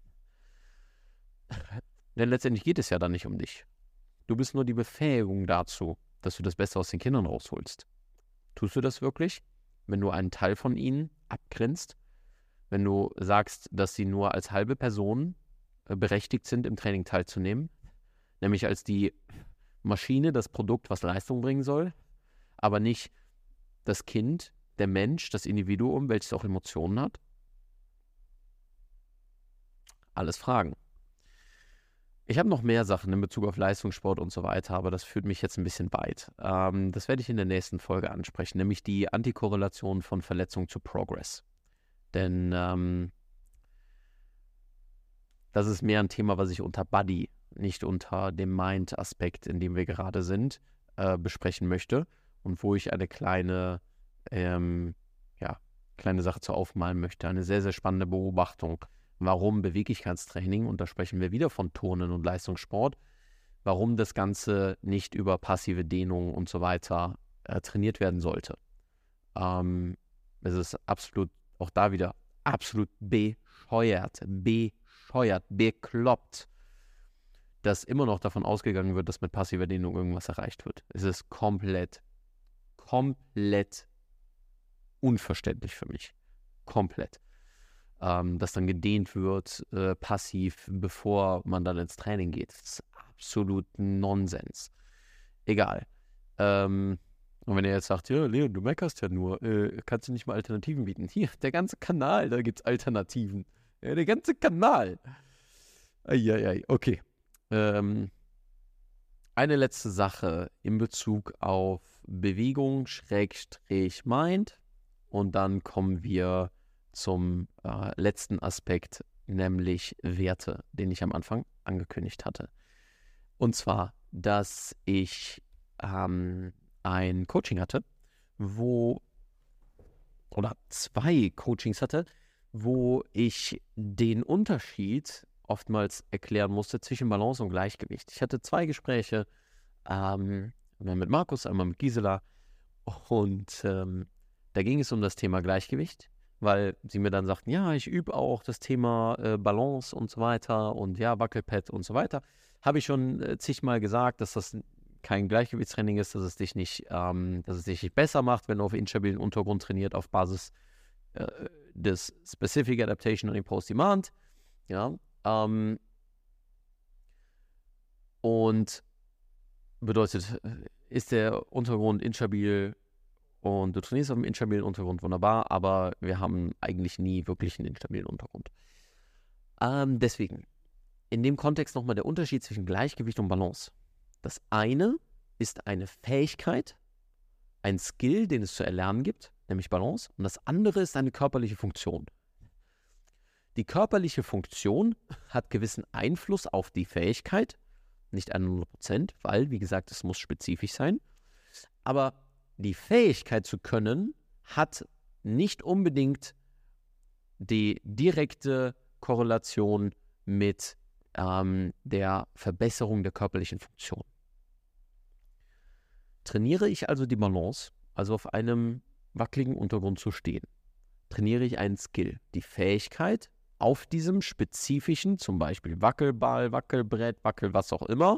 Denn letztendlich geht es ja dann nicht um dich. Du bist nur die Befähigung dazu, dass du das Beste aus den Kindern rausholst. Tust du das wirklich, wenn du einen Teil von ihnen abgrenzt? Wenn du sagst, dass sie nur als halbe Person äh, berechtigt sind, im Training teilzunehmen, nämlich als die Maschine, das Produkt, was Leistung bringen soll, aber nicht das Kind, der Mensch, das Individuum, welches auch Emotionen hat? Alles Fragen. Ich habe noch mehr Sachen in Bezug auf Leistungssport und so weiter, aber das führt mich jetzt ein bisschen weit. Ähm, das werde ich in der nächsten Folge ansprechen, nämlich die Antikorrelation von Verletzung zu Progress. Denn ähm, das ist mehr ein Thema, was ich unter Body, nicht unter dem Mind-Aspekt, in dem wir gerade sind, äh, besprechen möchte und wo ich eine kleine, ähm, ja, kleine Sache zu aufmalen möchte. Eine sehr, sehr spannende Beobachtung. Warum Beweglichkeitstraining, und da sprechen wir wieder von Turnen und Leistungssport, warum das Ganze nicht über passive Dehnung und so weiter äh, trainiert werden sollte. Ähm, es ist absolut, auch da wieder, absolut bescheuert, bescheuert, bekloppt, dass immer noch davon ausgegangen wird, dass mit passiver Dehnung irgendwas erreicht wird. Es ist komplett, komplett unverständlich für mich. Komplett. Ähm, dass dann gedehnt wird, äh, passiv, bevor man dann ins Training geht. Das ist absolut Nonsens. Egal. Ähm, Und wenn er jetzt sagt, ja, Leon, du meckerst ja nur, äh, kannst du nicht mal Alternativen bieten? Hier, der ganze Kanal, da gibt's Alternativen. Ja, der ganze Kanal. Eieiei, okay. Ähm, eine letzte Sache in Bezug auf Bewegung, Schrägstrich, Mind. Und dann kommen wir zum äh, letzten Aspekt, nämlich Werte, den ich am Anfang angekündigt hatte. Und zwar, dass ich ähm, ein Coaching hatte, wo, oder zwei Coachings hatte, wo ich den Unterschied oftmals erklären musste zwischen Balance und Gleichgewicht. Ich hatte zwei Gespräche, ähm, einmal mit Markus, einmal mit Gisela, und ähm, da ging es um das Thema Gleichgewicht, weil sie mir dann sagten, ja, ich übe auch das Thema äh, Balance und so weiter und ja, Wackelpad und so weiter. Habe ich schon äh, zigmal gesagt, dass das kein Gleichgewichtstraining ist, dass es dich nicht, ähm, dass es dich nicht besser macht, wenn du auf instabilen Untergrund trainiert auf Basis äh, des Specific Adaptation und Imposed Demand. Ja, ähm, und bedeutet, ist der Untergrund instabil und du trainierst auf dem instabilen Untergrund, wunderbar, aber wir haben eigentlich nie wirklich einen instabilen Untergrund. Ähm, deswegen, in dem Kontext nochmal der Unterschied zwischen Gleichgewicht und Balance. Das eine ist eine Fähigkeit, ein Skill, den es zu erlernen gibt, nämlich Balance, und das andere ist eine körperliche Funktion. Die körperliche Funktion hat gewissen Einfluss auf die Fähigkeit, nicht hundert Prozent, weil, wie gesagt, es muss spezifisch sein, aber die Fähigkeit zu können hat nicht unbedingt die direkte Korrelation mit ähm, der Verbesserung der körperlichen Funktion. Trainiere ich also die Balance, also auf einem wackeligen Untergrund zu stehen, trainiere ich einen Skill, die Fähigkeit, auf diesem spezifischen, zum Beispiel Wackelball, Wackelbrett, Wackel, was auch immer,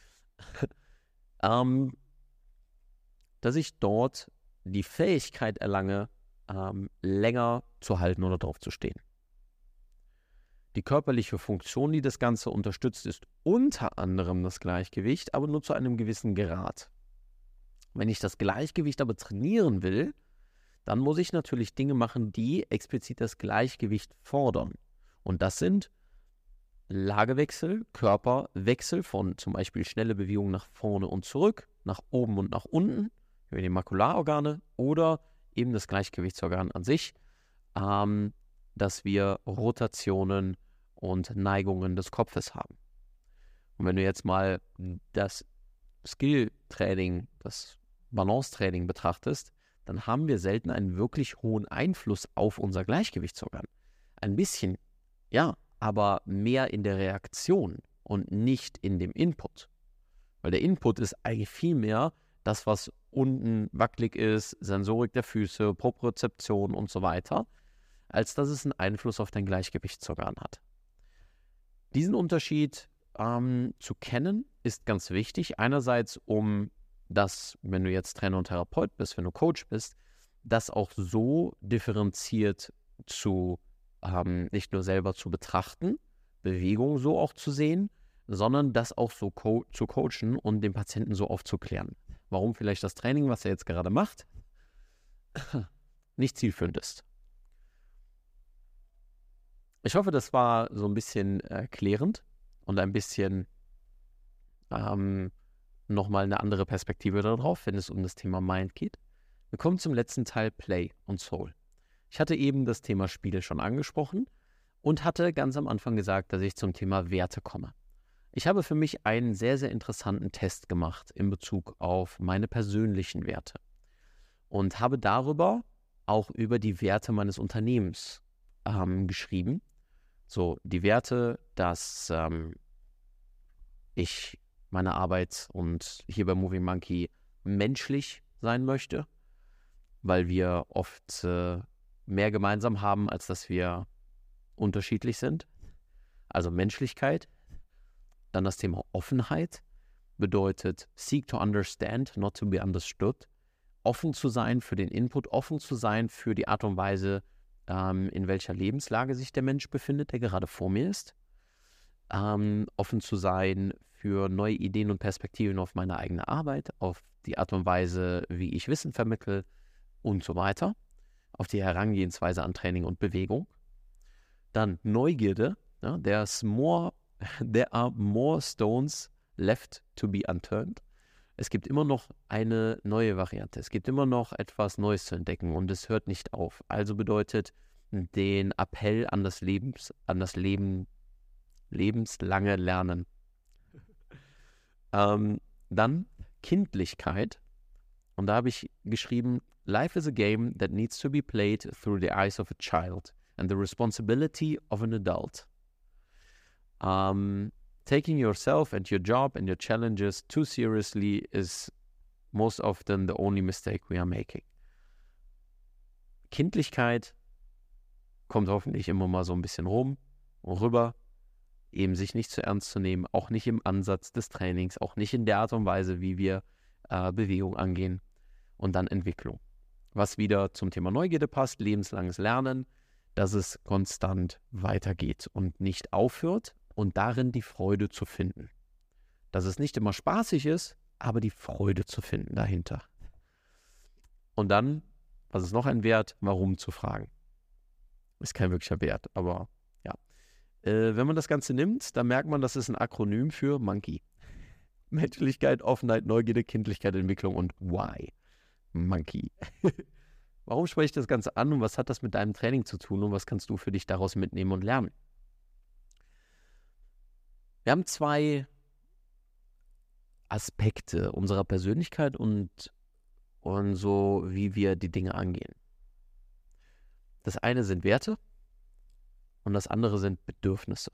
ähm, dass ich dort die Fähigkeit erlange, ähm, länger zu halten oder drauf zu stehen. Die körperliche Funktion, die das Ganze unterstützt, ist unter anderem das Gleichgewicht, aber nur zu einem gewissen Grad. Wenn ich das Gleichgewicht aber trainieren will, dann muss ich natürlich Dinge machen, die explizit das Gleichgewicht fordern. Und das sind Lagewechsel, Körperwechsel von zum Beispiel schnelle Bewegungen nach vorne und zurück, nach oben und nach unten, über die Makularorgane oder eben das Gleichgewichtsorgan an sich, ähm, dass wir Rotationen und Neigungen des Kopfes haben. Und wenn du jetzt mal das Skill-Training, das Balance-Training betrachtest, dann haben wir selten einen wirklich hohen Einfluss auf unser Gleichgewichtsorgan. Ein bisschen, ja, aber mehr in der Reaktion und nicht in dem Input. Weil der Input ist eigentlich viel mehr das, was unten wackelig ist, Sensorik der Füße, Propriozeption und so weiter, als dass es einen Einfluss auf dein Gleichgewichtsorgan hat. Diesen Unterschied ähm, zu kennen, ist ganz wichtig. Einerseits, um das, wenn du jetzt Trainer und Therapeut bist, wenn du Coach bist, das auch so differenziert zu ähm, nicht nur selber zu betrachten, Bewegung so auch zu sehen, sondern das auch so co- zu coachen und den Patienten so aufzuklären. Warum vielleicht das Training, was er jetzt gerade macht, nicht zielführend ist. Ich hoffe, das war so ein bisschen erklärend und ein bisschen ähm, nochmal eine andere Perspektive darauf, wenn es um das Thema Mind geht. Wir kommen zum letzten Teil, Play und Soul. Ich hatte eben das Thema Spiele schon angesprochen und hatte ganz am Anfang gesagt, dass ich zum Thema Werte komme. Ich habe für mich einen sehr, sehr interessanten Test gemacht in Bezug auf meine persönlichen Werte und habe darüber auch über die Werte meines Unternehmens ähm, geschrieben. So, die Werte, dass ähm, ich meine Arbeit und hier bei Moving Monkey menschlich sein möchte, weil wir oft äh, mehr gemeinsam haben, als dass wir unterschiedlich sind. Also Menschlichkeit. Dann das Thema Offenheit bedeutet seek to understand, not to be understood. Offen zu sein für den Input, offen zu sein für die Art und Weise, ähm, in welcher Lebenslage sich der Mensch befindet, der gerade vor mir ist. Ähm, offen zu sein für neue Ideen und Perspektiven auf meine eigene Arbeit, auf die Art und Weise, wie ich Wissen vermittle und so weiter, auf die Herangehensweise an Training und Bewegung. Dann Neugierde. Ja, there's more, there are more stones left to be unturned. Es gibt immer noch eine neue Variante. Es gibt immer noch etwas Neues zu entdecken und es hört nicht auf. Also bedeutet den Appell an das Lebens, an das Leben, lebenslange Lernen. ähm, dann Kindlichkeit. Und da habe ich geschrieben, Life is a game that needs to be played through the eyes of a child and the responsibility of an adult. Um, taking yourself and your job and your challenges too seriously is most often the only mistake we are making. Kindlichkeit kommt hoffentlich immer mal so ein bisschen rum und rüber, eben sich nicht zu ernst zu nehmen, auch nicht im Ansatz des Trainings, auch nicht in der Art und Weise, wie wir äh, Bewegung angehen und dann Entwicklung. Was wieder zum Thema Neugierde passt, lebenslanges Lernen, dass es konstant weitergeht und nicht aufhört und darin die Freude zu finden. Dass es nicht immer spaßig ist, aber die Freude zu finden dahinter. Und dann, was ist noch ein Wert, warum zu fragen. Ist kein wirklicher Wert, aber ja. Äh, wenn man das Ganze nimmt, dann merkt man, das ist ein Akronym für Monkey. Menschlichkeit, Offenheit, Neugierde, Kindlichkeit, Entwicklung und Why. Monkey. Warum spreche ich das Ganze an und was hat das mit deinem Training zu tun und was kannst du für dich daraus mitnehmen und lernen? Wir haben zwei Aspekte unserer Persönlichkeit und, und so, wie wir die Dinge angehen. Das eine sind Werte und das andere sind Bedürfnisse.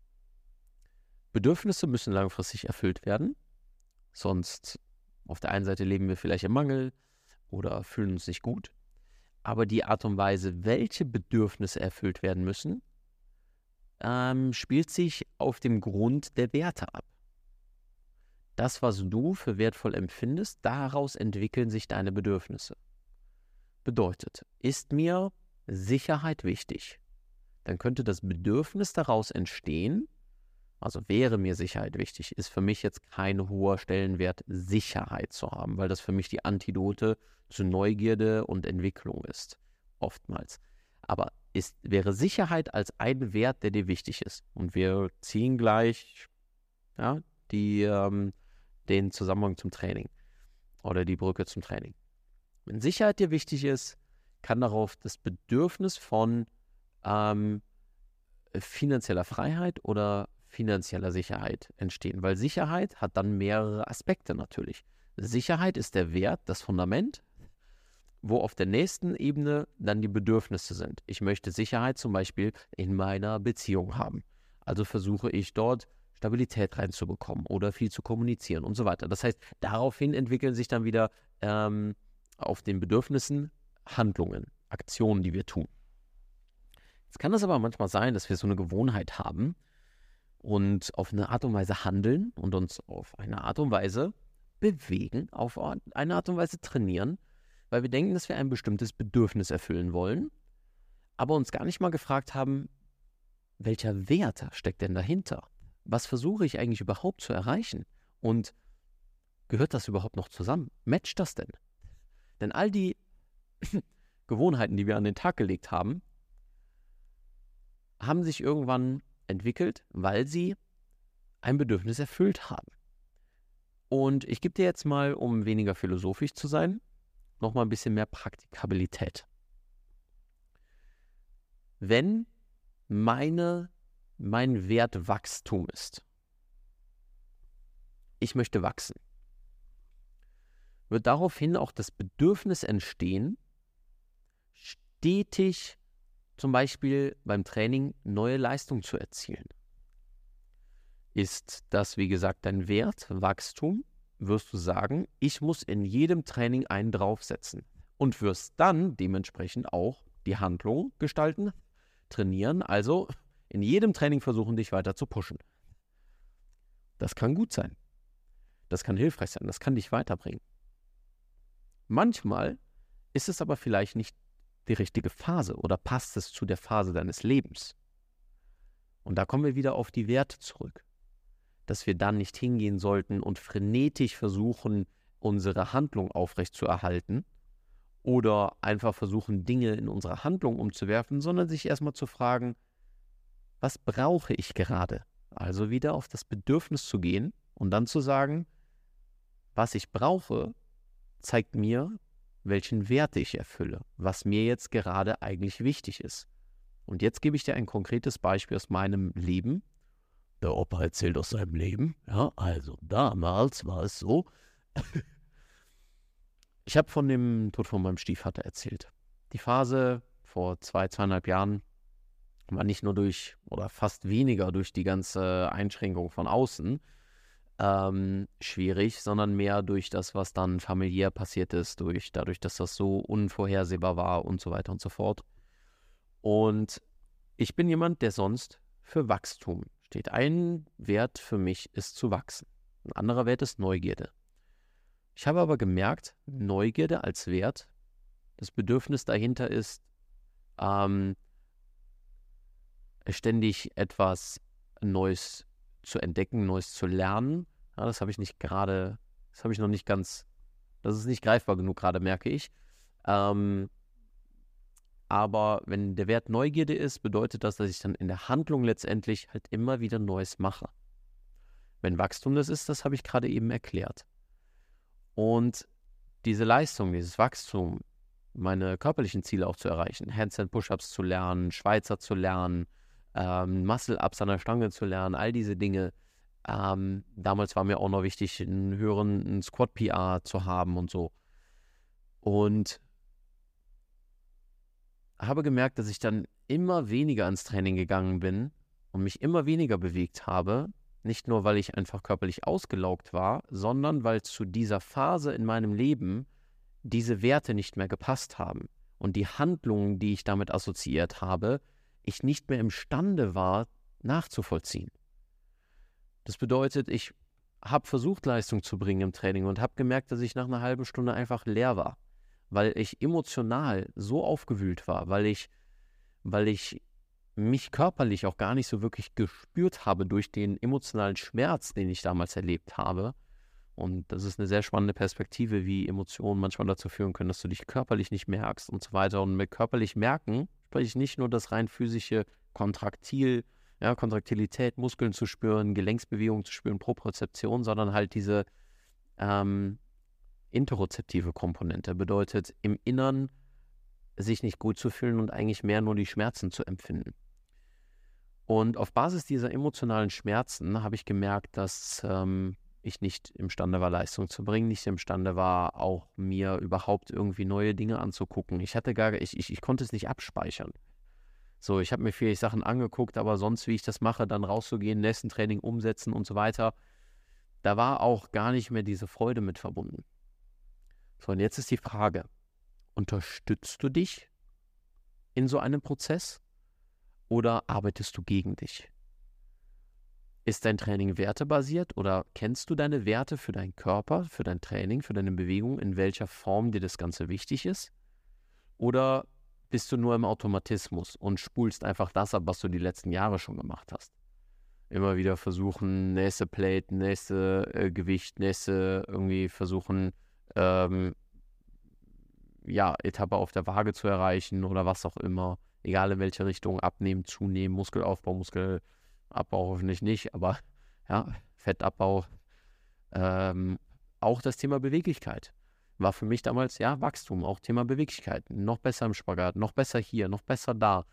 Bedürfnisse müssen langfristig erfüllt werden, sonst auf der einen Seite leben wir vielleicht im Mangel oder fühlen uns nicht gut. Aber die Art und Weise, welche Bedürfnisse erfüllt werden müssen, ähm, spielt sich auf dem Grund der Werte ab. Das, was du für wertvoll empfindest, daraus entwickeln sich deine Bedürfnisse. Bedeutet, ist mir Sicherheit wichtig, dann könnte das Bedürfnis daraus entstehen, also wäre mir Sicherheit wichtig, ist für mich jetzt kein hoher Stellenwert, Sicherheit zu haben, weil das für mich die Antidote zu Neugierde und Entwicklung ist, oftmals. Aber ist, wäre Sicherheit als ein Wert, der dir wichtig ist. Und wir ziehen gleich ja, die, ähm, den Zusammenhang zum Training oder die Brücke zum Training. Wenn Sicherheit dir wichtig ist, kann darauf das Bedürfnis von ähm, finanzieller Freiheit oder finanzieller Sicherheit entstehen, weil Sicherheit hat dann mehrere Aspekte natürlich. Sicherheit ist der Wert, das Fundament, wo auf der nächsten Ebene dann die Bedürfnisse sind. Ich möchte Sicherheit zum Beispiel in meiner Beziehung haben. Also versuche ich dort Stabilität reinzubekommen oder viel zu kommunizieren und so weiter. Das heißt, daraufhin entwickeln sich dann wieder ähm, auf den Bedürfnissen Handlungen, Aktionen, die wir tun. Jetzt kann es aber manchmal sein, dass wir so eine Gewohnheit haben und auf eine Art und Weise handeln und uns auf eine Art und Weise bewegen, auf eine Art und Weise trainieren, weil wir denken, dass wir ein bestimmtes Bedürfnis erfüllen wollen, aber uns gar nicht mal gefragt haben, welcher Wert steckt denn dahinter? Was versuche ich eigentlich überhaupt zu erreichen? Und gehört das überhaupt noch zusammen? Matcht das denn? Denn all die Gewohnheiten, die wir an den Tag gelegt haben, haben sich irgendwann entwickelt, weil sie ein Bedürfnis erfüllt haben. Und ich gebe dir jetzt mal, um weniger philosophisch zu sein, noch mal ein bisschen mehr Praktikabilität. Wenn meine, mein Wert Wachstum ist, ich möchte wachsen, wird daraufhin auch das Bedürfnis entstehen, stetig zum Beispiel beim Training neue Leistung zu erzielen. Ist das, wie gesagt, dein Wert, Wachstum, wirst du sagen, ich muss in jedem Training einen draufsetzen und wirst dann dementsprechend auch die Handlung gestalten, trainieren, also in jedem Training versuchen, dich weiter zu pushen. Das kann gut sein. Das kann hilfreich sein, das kann dich weiterbringen. Manchmal ist es aber vielleicht nicht die richtige Phase oder passt es zu der Phase deines Lebens. Und da kommen wir wieder auf die Werte zurück. dass wir dann nicht hingehen sollten und frenetisch versuchen, unsere Handlung aufrechtzuerhalten oder einfach versuchen, Dinge in unsere Handlung umzuwerfen, sondern sich erstmal zu fragen, was brauche ich gerade? Also wieder auf das Bedürfnis zu gehen und dann zu sagen, was ich brauche, zeigt mir, welchen Wert ich erfülle, was mir jetzt gerade eigentlich wichtig ist. Und jetzt gebe ich dir ein konkretes Beispiel aus meinem Leben. Der Opa erzählt aus seinem Leben. Ja, also damals war es so. Ich habe von dem Tod von meinem Stiefvater erzählt. Die Phase vor zwei, zweieinhalb Jahren war nicht nur durch, oder fast weniger durch die ganze Einschränkung von außen ähm, schwierig, sondern mehr durch das, was dann familiär passiert ist, durch, dadurch, dass das so unvorhersehbar war und so weiter und so fort. Und ich bin jemand, der sonst für Wachstum steht. Ein Wert für mich ist zu wachsen. Ein anderer Wert ist Neugierde. Ich habe aber gemerkt, Neugierde als Wert, das Bedürfnis dahinter ist, ähm, ständig etwas Neues zu entdecken, Neues zu lernen. Ja, das habe ich nicht gerade, das habe ich noch nicht ganz, das ist nicht greifbar genug gerade, merke ich. Ähm, aber wenn der Wert Neugierde ist, bedeutet das, dass ich dann in der Handlung letztendlich halt immer wieder Neues mache. Wenn Wachstum das ist, das habe ich gerade eben erklärt. Und diese Leistung, dieses Wachstum, meine körperlichen Ziele auch zu erreichen, Handstand Push-Ups zu lernen, Schweizer zu lernen, ähm, Muscle-Ups an der Stange zu lernen, all diese Dinge. Ähm, damals war mir auch noch wichtig, einen höheren einen Squat-P R zu haben und so. Und habe gemerkt, dass ich dann immer weniger ins Training gegangen bin und mich immer weniger bewegt habe. Nicht nur, weil ich einfach körperlich ausgelaugt war, sondern weil zu dieser Phase in meinem Leben diese Werte nicht mehr gepasst haben. Und die Handlungen, die ich damit assoziiert habe, ich nicht mehr imstande war, nachzuvollziehen. Das bedeutet, ich habe versucht, Leistung zu bringen im Training und habe gemerkt, dass ich nach einer halben Stunde einfach leer war, weil ich emotional so aufgewühlt war, weil ich, weil ich mich körperlich auch gar nicht so wirklich gespürt habe durch den emotionalen Schmerz, den ich damals erlebt habe. Und das ist eine sehr spannende Perspektive, wie Emotionen manchmal dazu führen können, dass du dich körperlich nicht merkst und so weiter. Und mit körperlich merken spreche ich nicht nur das rein physische Kontraktil, ja, Kontraktilität, Muskeln zu spüren, Gelenksbewegungen zu spüren, Propriozeption, sondern halt diese ähm, interozeptive Komponente. Bedeutet, im Innern sich nicht gut zu fühlen und eigentlich mehr nur die Schmerzen zu empfinden. Und auf Basis dieser emotionalen Schmerzen habe ich gemerkt, dass ähm, ich nicht imstande war, Leistung zu bringen, nicht imstande war, auch mir überhaupt irgendwie neue Dinge anzugucken. Ich hatte gar, ich, ich, ich konnte es nicht abspeichern. So, ich habe mir vielleicht Sachen angeguckt, aber sonst, wie ich das mache, dann rauszugehen, nächsten Training umsetzen und so weiter, da war auch gar nicht mehr diese Freude mit verbunden. So, und jetzt ist die Frage, unterstützt du dich in so einem Prozess oder arbeitest du gegen dich? Ist dein Training wertebasiert oder kennst du deine Werte für deinen Körper, für dein Training, für deine Bewegung, in welcher Form dir das Ganze wichtig ist? Oder bist du nur im Automatismus und spulst einfach das ab, was du die letzten Jahre schon gemacht hast? Immer wieder versuchen, nächste Plate, nächste äh, Gewicht, nächste irgendwie versuchen, ähm, ja, Etappe auf der Waage zu erreichen oder was auch immer. Egal in welche Richtung, abnehmen, zunehmen, Muskelaufbau, Muskelabbau hoffentlich nicht, aber ja, Fettabbau. Ähm, auch das Thema Beweglichkeit war für mich damals, ja, Wachstum, auch Thema Beweglichkeit. Noch besser im Spagat, noch besser hier, noch besser da.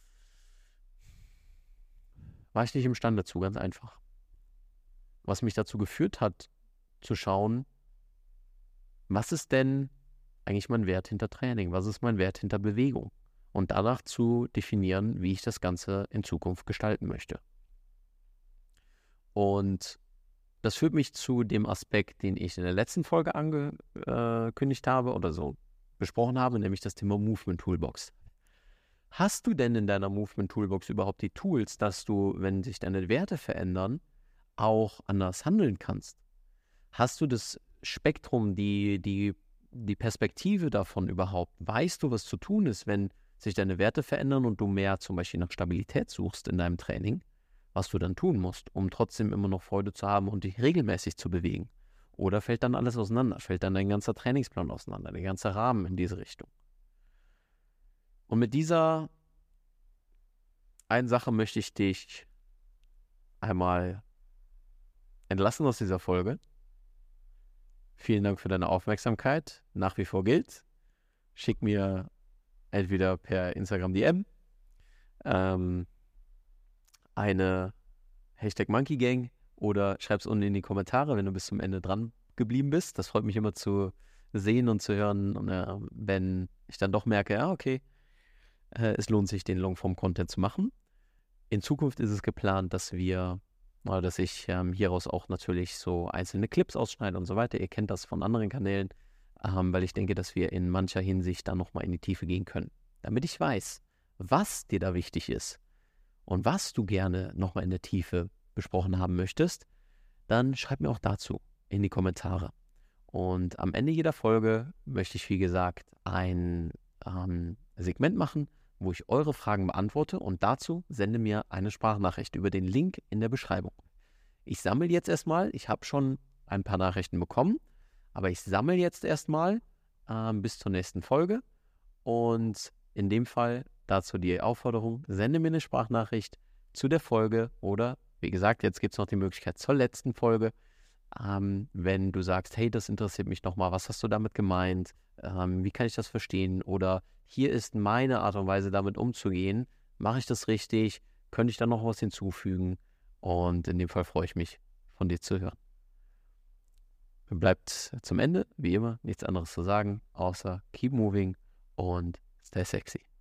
War ich nicht imstande zu, ganz einfach. Was mich dazu geführt hat, zu schauen, was ist denn eigentlich mein Wert hinter Training? Was ist mein Wert hinter Bewegung? Und danach zu definieren, wie ich das Ganze in Zukunft gestalten möchte. Und das führt mich zu dem Aspekt, den ich in der letzten Folge angekündigt habe oder so besprochen habe, nämlich das Thema Movement Toolbox. Hast du denn in deiner Movement Toolbox überhaupt die Tools, dass du, wenn sich deine Werte verändern, auch anders handeln kannst? Hast du das Spektrum, die, die, die Perspektive davon überhaupt? Weißt du, was zu tun ist, wenn sich deine Werte verändern und du mehr zum Beispiel nach Stabilität suchst in deinem Training? was du dann tun musst, um trotzdem immer noch Freude zu haben und dich regelmäßig zu bewegen. Oder fällt dann alles auseinander? Fällt dann dein ganzer Trainingsplan auseinander, der ganze Rahmen in diese Richtung? Und mit dieser einen Sache möchte ich dich einmal entlassen aus dieser Folge. Vielen Dank für deine Aufmerksamkeit. Nach wie vor gilt, schick mir entweder per Instagram D M ähm, eine Hashtag Monkey Gang oder schreib's unten in die Kommentare, wenn du bis zum Ende dran geblieben bist. Das freut mich immer zu sehen und zu hören, und, äh, wenn ich dann doch merke, ja, okay, äh, es lohnt sich, den Longform-Content zu machen. In Zukunft ist es geplant, dass wir, oder dass ich ähm, hieraus auch natürlich so einzelne Clips ausschneide und so weiter. Ihr kennt das von anderen Kanälen, ähm, weil ich denke, dass wir in mancher Hinsicht dann nochmal in die Tiefe gehen können. Damit ich weiß, was dir da wichtig ist und was du gerne nochmal in der Tiefe besprochen haben möchtest, dann schreib mir auch dazu in die Kommentare. Und am Ende jeder Folge möchte ich, wie gesagt, ein ähm, Segment machen, wo ich eure Fragen beantworte, und dazu sende mir eine Sprachnachricht über den Link in der Beschreibung. Ich sammle jetzt erstmal, ich habe schon ein paar Nachrichten bekommen, aber ich sammle jetzt erstmal ähm, bis zur nächsten Folge, und in dem Fall dazu die Aufforderung, sende mir eine Sprachnachricht zu der Folge oder, wie gesagt, jetzt gibt es noch die Möglichkeit zur letzten Folge, ähm, wenn du sagst, hey, das interessiert mich nochmal, was hast du damit gemeint, ähm, wie kann ich das verstehen, oder hier ist meine Art und Weise, damit umzugehen, mache ich das richtig, könnte ich da noch was hinzufügen, und in dem Fall freue ich mich, von dir zu hören. Mir bleibt zum Ende, wie immer, nichts anderes zu sagen, außer keep moving und stay sexy.